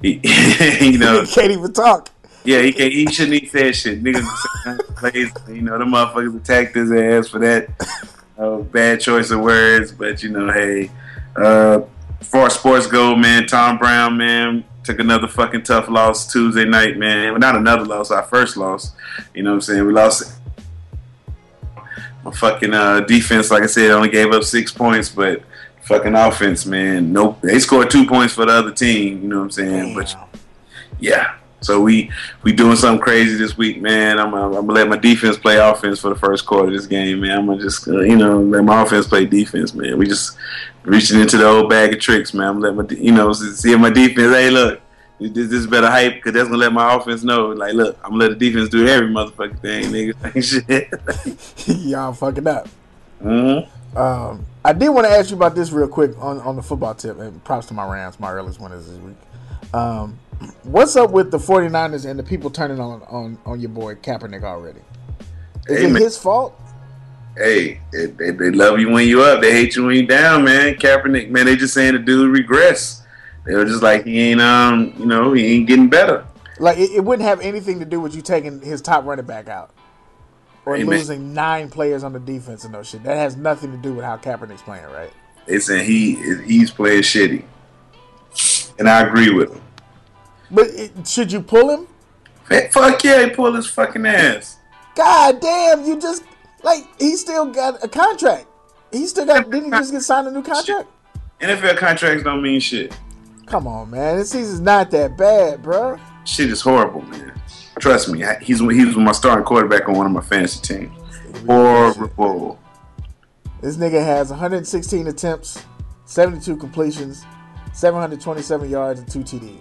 He, you know, he can't even talk. Yeah, he can't. He shouldn't eat that shit. Niggas plays. You know, the motherfuckers attacked his ass for that uh, bad choice of words. But you know, hey, uh, for sports go, man. Tom Brown, man, took another fucking tough loss Tuesday night, man. Well, not another loss. Our first loss. You know what I'm saying? We lost. My fucking uh, defense, like I said, only gave up six points, but fucking offense, man. Nope. They scored two points for the other team. You know what I'm saying? Damn. But yeah. So we we doing something crazy this week, man. I'm, I'm gonna let my defense play offense for the first quarter of this game, man. I'm gonna just uh, you know let my offense play defense, man. We just reaching into the old bag of tricks, man. I'm gonna let my you know see if my defense. Hey, look, this, this is better hype because that's gonna let my offense know. Like, look, I'm gonna let the defense do every motherfucking thing, nigga. Shit. Y'all fucking up. Mm-hmm. Um, I did want to ask you about this real quick on on the football tip, and props to my Rams, my earliest winners this week. Um, What's up with the 49ers and the people turning on, on, on your boy Kaepernick already? Is hey, it man. his fault? Hey, they, they, they love you when you up. They hate you when you down, man. Kaepernick, man, they just saying the dude regress. They were just like, he ain't, um, you know, he ain't getting better. Like, it, it wouldn't have anything to do with you taking his top running back out. Or hey, losing man. nine players on the defense and no shit. That has nothing to do with how Kaepernick's playing, right? They saying he he's playing shitty. And I agree with him. But it, should you pull him? Fuck yeah, he pull his fucking ass. God damn, you just like he still got a contract. He still got. Didn't he just get signed a new contract? N F L contracts don't mean shit. Come on, man. This season's not that bad, bro. Shit is horrible, man. Trust me. He's he was my starting quarterback on one of my fantasy teams. Horrible. This nigga has one hundred sixteen attempts, seventy-two completions, seven hundred twenty-seven yards, and two T Ds.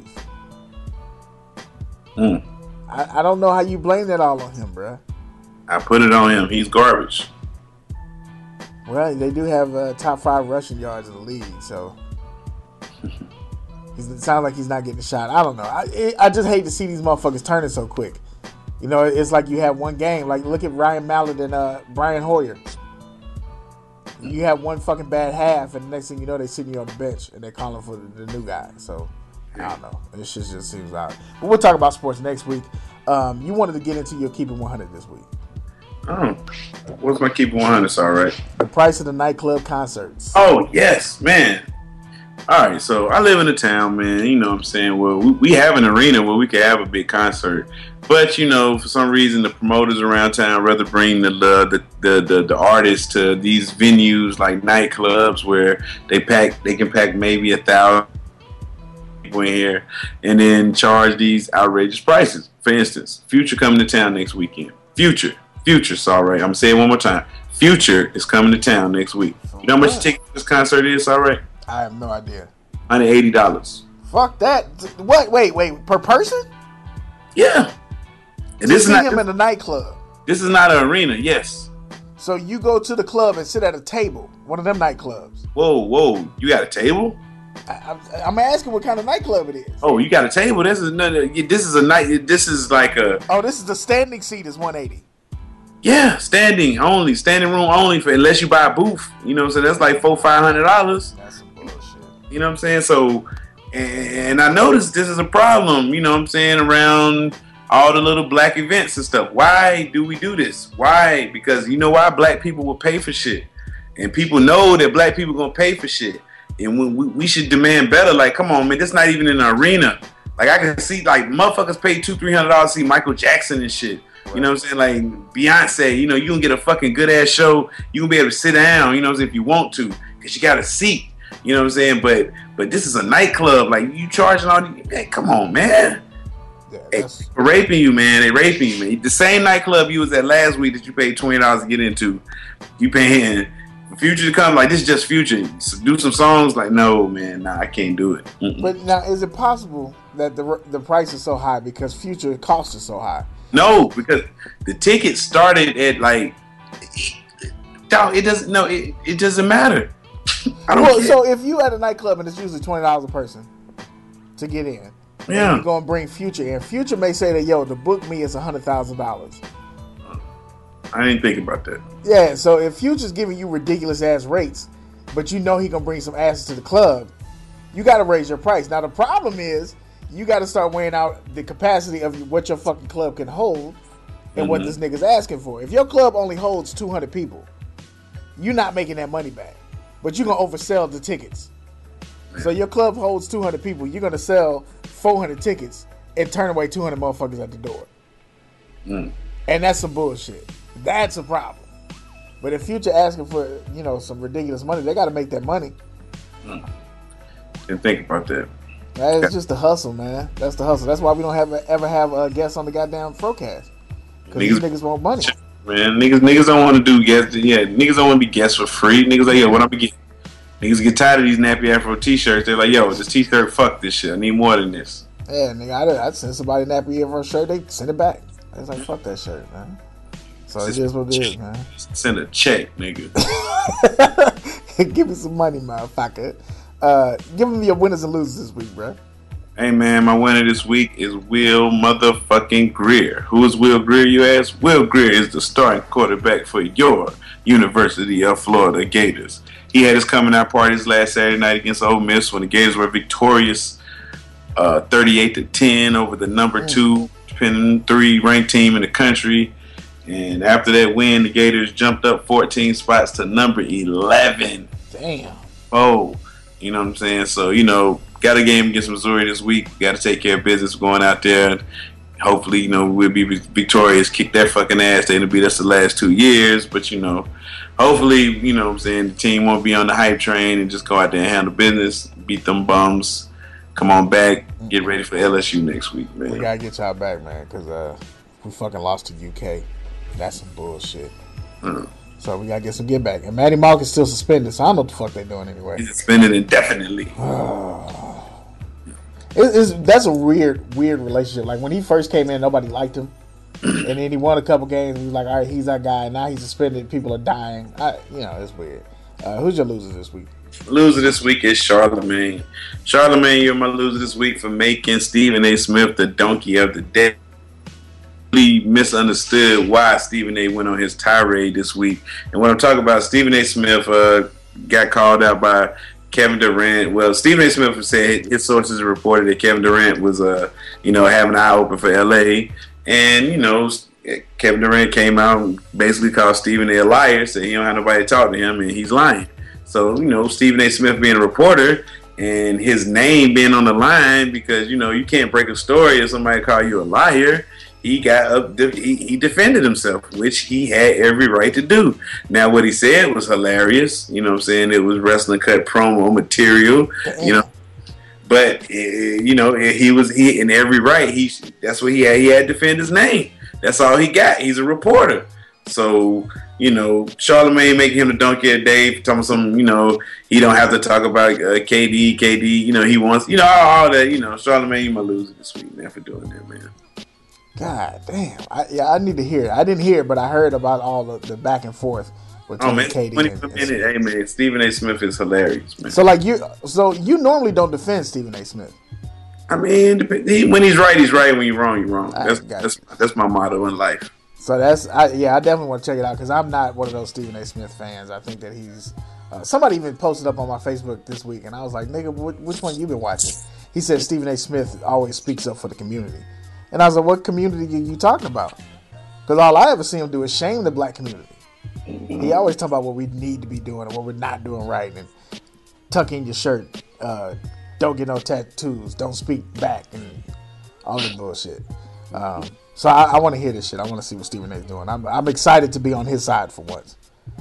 Mm. I, I don't know how you blame that all on him, bro. I put it on him. He's garbage. Well, they do have uh, top five rushing yards in the league, so he's, it sounds like he's not getting a shot. I don't know. I it, I just hate to see these motherfuckers turning so quick. You know, it's like you have one game. Like, look at Ryan Mallett and uh, Brian Hoyer. You have one fucking bad half, and the next thing you know, they sitting you on the bench, and they're calling for the, the new guy. So, I don't know. This shit just seems odd. But we'll talk about sports next week. Um, you wanted to get into your Keep It one hundred this week. Oh, what's my Keep It one hundred? All right. The price of the nightclub concerts. Oh, yes, man. All right, so I live in a town, man. You know what I'm saying? Well, we, we have an arena where we can have a big concert. But, you know, for some reason, the promoters around town rather bring the the the, the, the artists to these venues like nightclubs where they pack, they can pack maybe a thousand people in here and then charge these outrageous prices. For instance, Future coming to town next weekend. Future. Future, sorry. I'm going to say it one more time. Future is coming to town next week. You know how much a ticket for this concert is, all right? I have no idea. one hundred eighty dollars. Fuck that. What? Wait, wait. Per person? Yeah. And this is not him in a nightclub. This is not an arena, yes. So you go to the club and sit at a table, one of them nightclubs. Whoa, whoa. You got a table? I, I'm asking what kind of nightclub it is. Oh, you got a table? This is another, this is a night. This is like a. Oh, this is the standing seat is one eighty. Yeah, standing only, standing room only for unless you buy a booth. You know what I'm saying? That's like four, five hundred dollars. That's some bullshit. You know what I'm saying? So, and I noticed this is a problem. You know what I'm saying around all the little black events and stuff. Why do we do this? Why? Because you know why black people will pay for shit, and people know that black people gonna pay for shit, and when we, we should demand better. Like, come on, man, this not even in an arena. Like, I can see like motherfuckers pay two, three hundred dollars to see Michael Jackson and shit. You know what I'm saying? Like Beyonce, you know, you can get a fucking good ass show. You can be able to sit down, you know what I'm saying, if you want to, because you got a seat. You know what I'm saying? But but this is a nightclub. Like, you charging all these, man, come on, man. Yeah, hey, they're raping you, man. They raping you, man. The same nightclub you was at last week that you paid twenty dollars to get into, you paying for Future to come. Like, this is just Future. Do some songs. Like, no, man, nah, I can't do it. Mm-mm. But now, is it possible that the the price is so high because Future cost is so high? No, because the ticket started at like, it doesn't. No, it, it doesn't matter. I don't well, care. So if you at a nightclub and it's usually twenty dollars a person to get in, yeah, you're gonna bring Future in. Future may say that, yo, to book me is a hundred thousand dollars. I didn't think about that. Yeah, so if Future's giving you ridiculous ass rates, but you know he gonna bring some asses to the club, you got to raise your price. Now the problem is, you got to start weighing out the capacity of what your fucking club can hold and mm-hmm. what this nigga's asking for. If your club only holds two hundred people, you're not making that money back. But you're going to oversell the tickets. So your club holds two hundred people. You're going to sell four hundred tickets and turn away two hundred motherfuckers at the door. Mm. And that's some bullshit. That's a problem. But if Future asking for, you know, some ridiculous money, they got to make that money. Mm. Didn't think about that. That's just the hustle, man. That's the hustle. That's why we don't have ever have a guest on the goddamn Frocast. Because these niggas want money. Man, niggas, niggas don't want to do guests. Yeah, niggas don't want to be guests for free. Niggas like, yo, what I'm gonna get? Niggas get tired of these nappy afro t-shirts. They're like, yo, this t-shirt, fuck this shit. I need more than this. Yeah, nigga, I'd, I'd send somebody a nappy afro shirt. They send it back. It's like, fuck that shirt, man. So it is what it is, man. Send a check, nigga. Give me some money, motherfucker. Uh, give me your winners and losers this week, bro. Hey, man, my winner this week is Will motherfucking Greer. Who is Will Greer, you ask? Will Greer is the starting quarterback for your University of Florida Gators. He had his coming out party this last Saturday night against Ole Miss when the Gators were victorious uh, thirty-eight to ten over the number mm. two, depending three ranked team in the country. And after that win, the Gators jumped up fourteen spots to number eleven. Damn. Oh, you know what I'm saying? So, you know, got a game against Missouri this week. Got to take care of business going out there. Hopefully, you know, we'll be victorious, kick their fucking ass. They didn't beat us the last two years. But, you know, hopefully, you know what I'm saying, the team won't be on the hype train and just go out there and handle business, beat them bums, come on back, get ready for L S U next week, man. We got to get y'all back, man, because uh, we fucking lost to U K. That's some bullshit. Mm. So we got to get some get back. And Matty Mark is still suspended, so I don't know what the fuck they're doing anyway. He's suspended indefinitely. It, it's, that's a weird, weird relationship. Like, when he first came in, nobody liked him. And then he won a couple games. He was like, all right, he's our guy. Now he's suspended. People are dying. I, you know, it's weird. Uh, who's your loser this week? Loser this week is Charlemagne. Charlemagne, you're my loser this week for making Stephen A. Smith the donkey of the day. Misunderstood why Stephen A. went on his tirade this week. And when I'm talking about Stephen A. Smith uh, got called out by Kevin Durant. Well, Stephen A. Smith said his sources reported that Kevin Durant was, uh, you know, having an eye open for L A. And, you know, Kevin Durant came out and basically called Stephen A. a liar, said he don't have nobody to talk to him, and he's lying. So, you know, Stephen A. Smith being a reporter and his name being on the line, because, you know, you can't break a story if somebody call you a liar. He got up, he, he defended himself, which he had every right to do. Now, what he said was hilarious. You know what I'm saying? It was wrestling cut promo material, you know. But, you know, he was he in every right. He That's what he had. He had to defend his name. That's all he got. He's a reporter. So, you know, Charlemagne making him the donkey of Dave, talking some, you know, he don't have to talk about uh, K D, K D, you know, he wants, you know, all, all that, you know, Charlemagne, you my loser this week, man, for doing that, man. God damn. I, yeah, I need to hear it. I didn't hear it, but I heard about all the, the back and forth with oh, man, K D. twenty minutes, hey, man, Stephen A. Smith is hilarious, man. So, like, you, so you normally don't defend Stephen A. Smith. I mean, he, when he's right, he's right. When you're wrong, you're wrong. That's that's, that's my motto in life. So that's, I, yeah, I definitely want to check it out because I'm not one of those Stephen A. Smith fans. I think that he's, uh, somebody even posted up on my Facebook this week, and I was like, nigga, wh- which one you been watching? He said Stephen A. Smith always speaks up for the community. And I was like, what community are you talking about? Because all I ever see him do is shame the black community. He always talk about what we need to be doing and what we're not doing right. And tuck in your shirt. Uh, don't get no tattoos. Don't speak back. And all that bullshit. Um, so I, I want to hear this shit. I want to see what Stephen A. is doing. I'm, I'm excited to be on his side for once.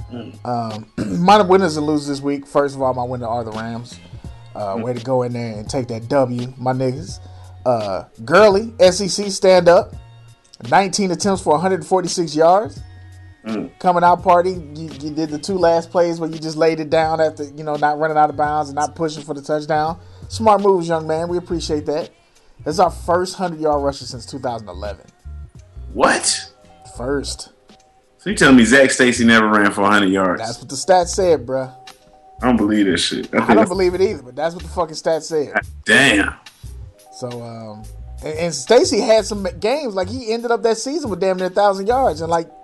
Um, my winners and losers this week. First of all, my winner are the Rams. Uh, way to go in there and take that W, my niggas. Uh, Gurley, S E C stand up, nineteen attempts for one hundred forty-six yards. Mm. Coming out party, you, you did the two last plays where you just laid it down after, you know, not running out of bounds and not pushing for the touchdown. Smart moves, young man. We appreciate that. That's our first hundred-yard rusher since two thousand eleven. What? First. So you telling me Zach Stacy never ran for one hundred yards? That's what the stats said, bruh. I don't believe this shit. I, I don't believe it either, but that's what the fucking stats said. Damn. So, um, and, and Stacy had some games, like he ended up that season with damn near one thousand yards in like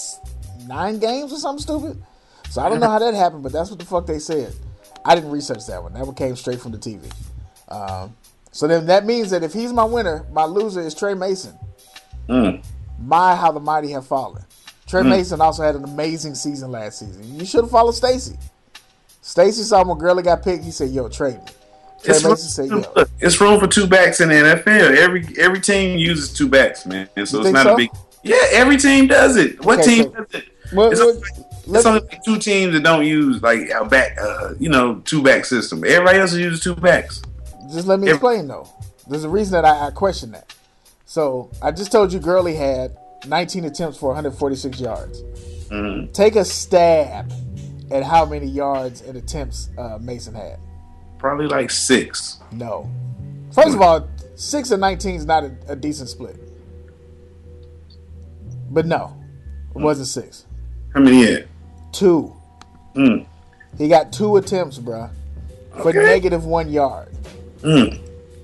nine games or something stupid. So I don't know how that happened, but that's what the fuck they said. I didn't research that one. That one came straight from the T V. Um, So then that means that if he's my winner, my loser is Trey Mason. Mm. My, how the mighty have fallen. Trey mm. Mason also had an amazing season last season. You should have followed Stacy. Stacy saw when Gurley got picked. He said, "Yo, trade me." Trey It's Mason room, said, "Yo." It's room for two backs in the N F L. Every every team uses two backs, man. And so You it's think not so? a big. Yeah, every team does it. What Okay, team so- does it? Well, It's well, only, let- it's only like two teams that don't use like a back, uh, you know, two back system. Everybody else uses two backs. Just let me Every- explain though. There's a reason that I, I question that. So I just told you Gurley had nineteen attempts for one hundred forty-six yards. Mm-hmm. Take a stab at how many yards and attempts uh, Mason had. Probably like six. No. First of all, six and nineteen is not a, a decent split. But no, it wasn't six. How many he had? Two. Mm. He got two attempts, bruh, for Okay. negative one yard. Mm.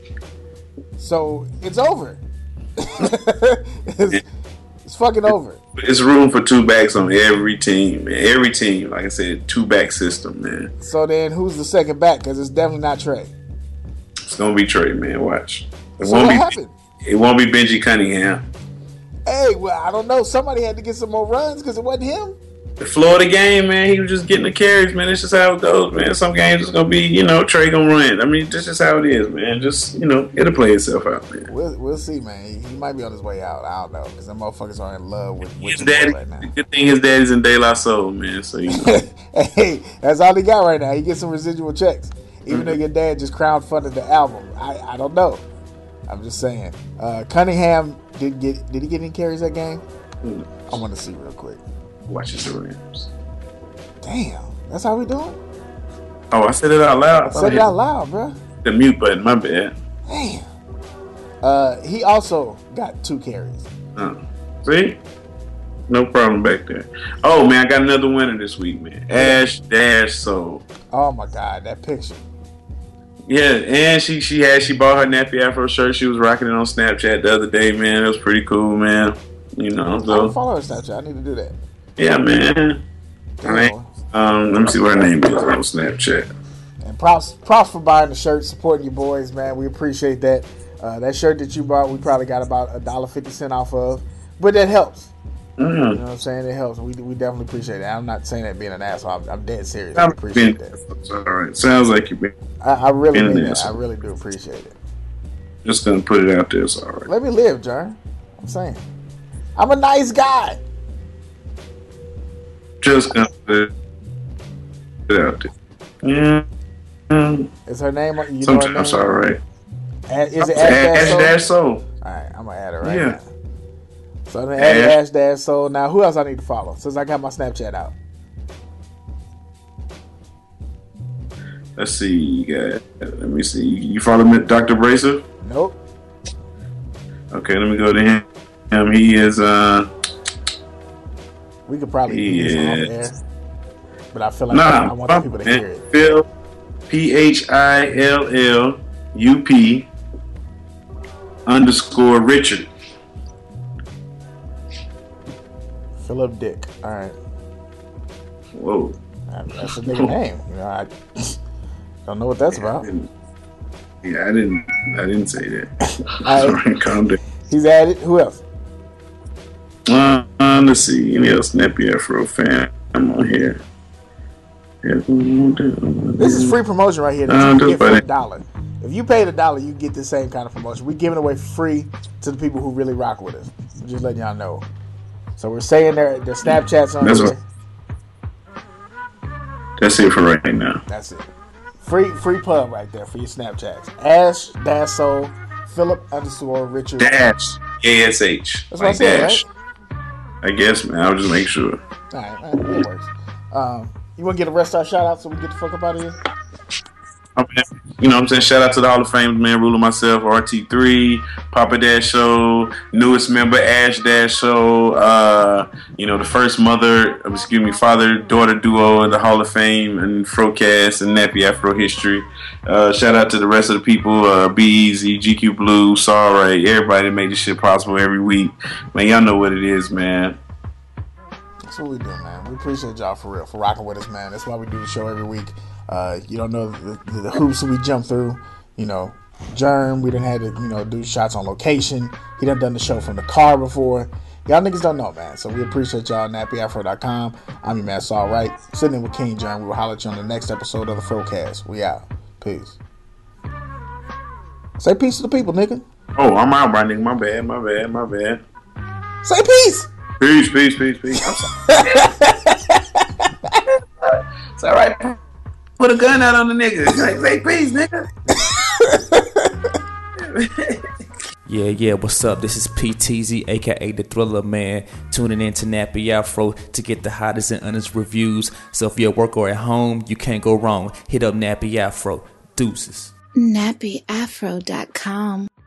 So it's over. it's, it's fucking over. It's room for two backs on every team, man. Every team, like I said, two back system, man. So then, who's the second back? Because it's definitely not Trey. It's gonna be Trey, man. Watch. It So won't what be. happened? It won't be Benji Cunningham. Hey, well, I don't know. Somebody had to get some more runs because it wasn't him. The Florida game, man, he was just getting the carries, man. That's just how it goes, man. Some games it's gonna be, you know, Trey gonna run. I mean, that's just how it is, man. Just, you know, it'll play itself out, man. We'll, we'll see, man. He, he might be on his way out. I don't know because them motherfuckers are in love with, with His your boy daddy, right now. good thing his daddy's in De La Soul, man. So you know, Hey, that's all he got right now. He gets some residual checks. Even though your dad just crowdfunded the album. I, I don't know. I'm just saying. Uh, Cunningham did get did he get any carries that game? I want to see real quick. watches the Rams. Damn, that's how we doing? Oh, I said it out loud. I I thought said I it hit out loud, bro. the mute button. My bad. Damn. Uh, he also got two carries. Oh. See? No problem back there. Oh, man, I got another winner this week, man. Ash Dash Soul. Oh my God, that picture. Yeah, and she she had she bought her nappy afro shirt. She was rocking it on Snapchat the other day, man. It was pretty cool, man. You know, I so don't follow her Snapchat. I need to do that. yeah, man. All right. Um, let me see what her name is on Snapchat. And props, props for buying the shirt, supporting your boys, man. We appreciate that. Uh, that shirt that you bought, we probably got about a dollar fifty cent off of, but that helps. Mm. You know what I'm saying? It helps. We we definitely appreciate it. I'm not saying that being an asshole. I'm, I'm dead serious. I I'm appreciate being- that. All right. Sounds like you've been I, I really being an mean that. I asshole. really do appreciate it. just gonna put it out there. It's all right. Let me live, Jern. I'm saying, I'm a nice guy. Just gonna put it out there. Yeah. Mm. Is her name? You know her Sometimes name? all right. A- Is it Ash Ash Dash Soul? Dash Soul. All right, I'm gonna add her right Yeah. now. So I'm gonna add Ash. Ash Dash Soul. Now, who else I need to follow? Since I got my Snapchat out. Let's see. You got. Let me see. You follow me, Doctor Bracer? Nope. Okay, let me go to him. Um, he is. Uh, We could probably He use it off is- air, but I feel like nah, I want the people to man. hear it. Phil, P H I L L U P underscore Richard. Philip Dick. All right, Whoa. That- that's a nigga name. You know, I don't know what that's I about. didn't- Yeah, I didn't. I didn't say that. All Sorry, right, calm down. he's added. Who else? Uh, uh, let's see. Any else Snappy Afro fan? I'm on here. This is free promotion right here. That Uh, you can just get for buddy. a dollar. If you paid a dollar, you get the same kind of promotion. We're giving away free to the people who really rock with us. I'm just letting y'all know. So we're saying their their Snapchats on That's here. what- That's it for right now. That's it. Free free pub right there for your Snapchats. Ash Dash Soul, Philip underscore Richard. Dash. A S H. That's what I said, right? I guess, man. I'll just make sure. All right, that works. Um, you want to get a rest our shout out so we get the fuck up out of here? Okay. You know what I'm saying? Shout out to the Hall of Fame, man. Ruler myself, R T three, Papa Dash Show, newest member, Ash Dash Show, uh, you know, the first mother, excuse me, father daughter duo in the Hall of Fame and Frocast and Nappy Afro history. Uh, shout out to the rest of the people, uh, Be Easy, G Q Blue, Sorry, everybody that made this shit possible every week. Man, y'all know what it is, man. That's what we do, man. We appreciate y'all for real, for rocking with us, man. That's why we do the show every week. Uh, you don't know the, the, the hoops we jump through. You know, Germ, we done had to, you know, do shots on location. He done done the show from the car before. Y'all niggas don't know, man. So we appreciate y'all. nappy afro dot com. I'm your man, Saul Wright. Sitting in with King Germ. We will holler at you on the next episode of the Frocast. We out. Peace. Say peace to the people, nigga. Oh, I'm out, my nigga. My bad, my bad, my bad. Say peace. Peace, peace, peace, peace. I'm sorry. It's all right. Put a gun out on the nigga. Like, say peace, nigga. Yeah, yeah, what's up? This is P T Z, aka The Thriller Man, tuning in to Nappy Afro to get the hottest and honest reviews. So if you're at work or at home, you can't go wrong. Hit up Nappy Afro. Deuces. nappy afro dot com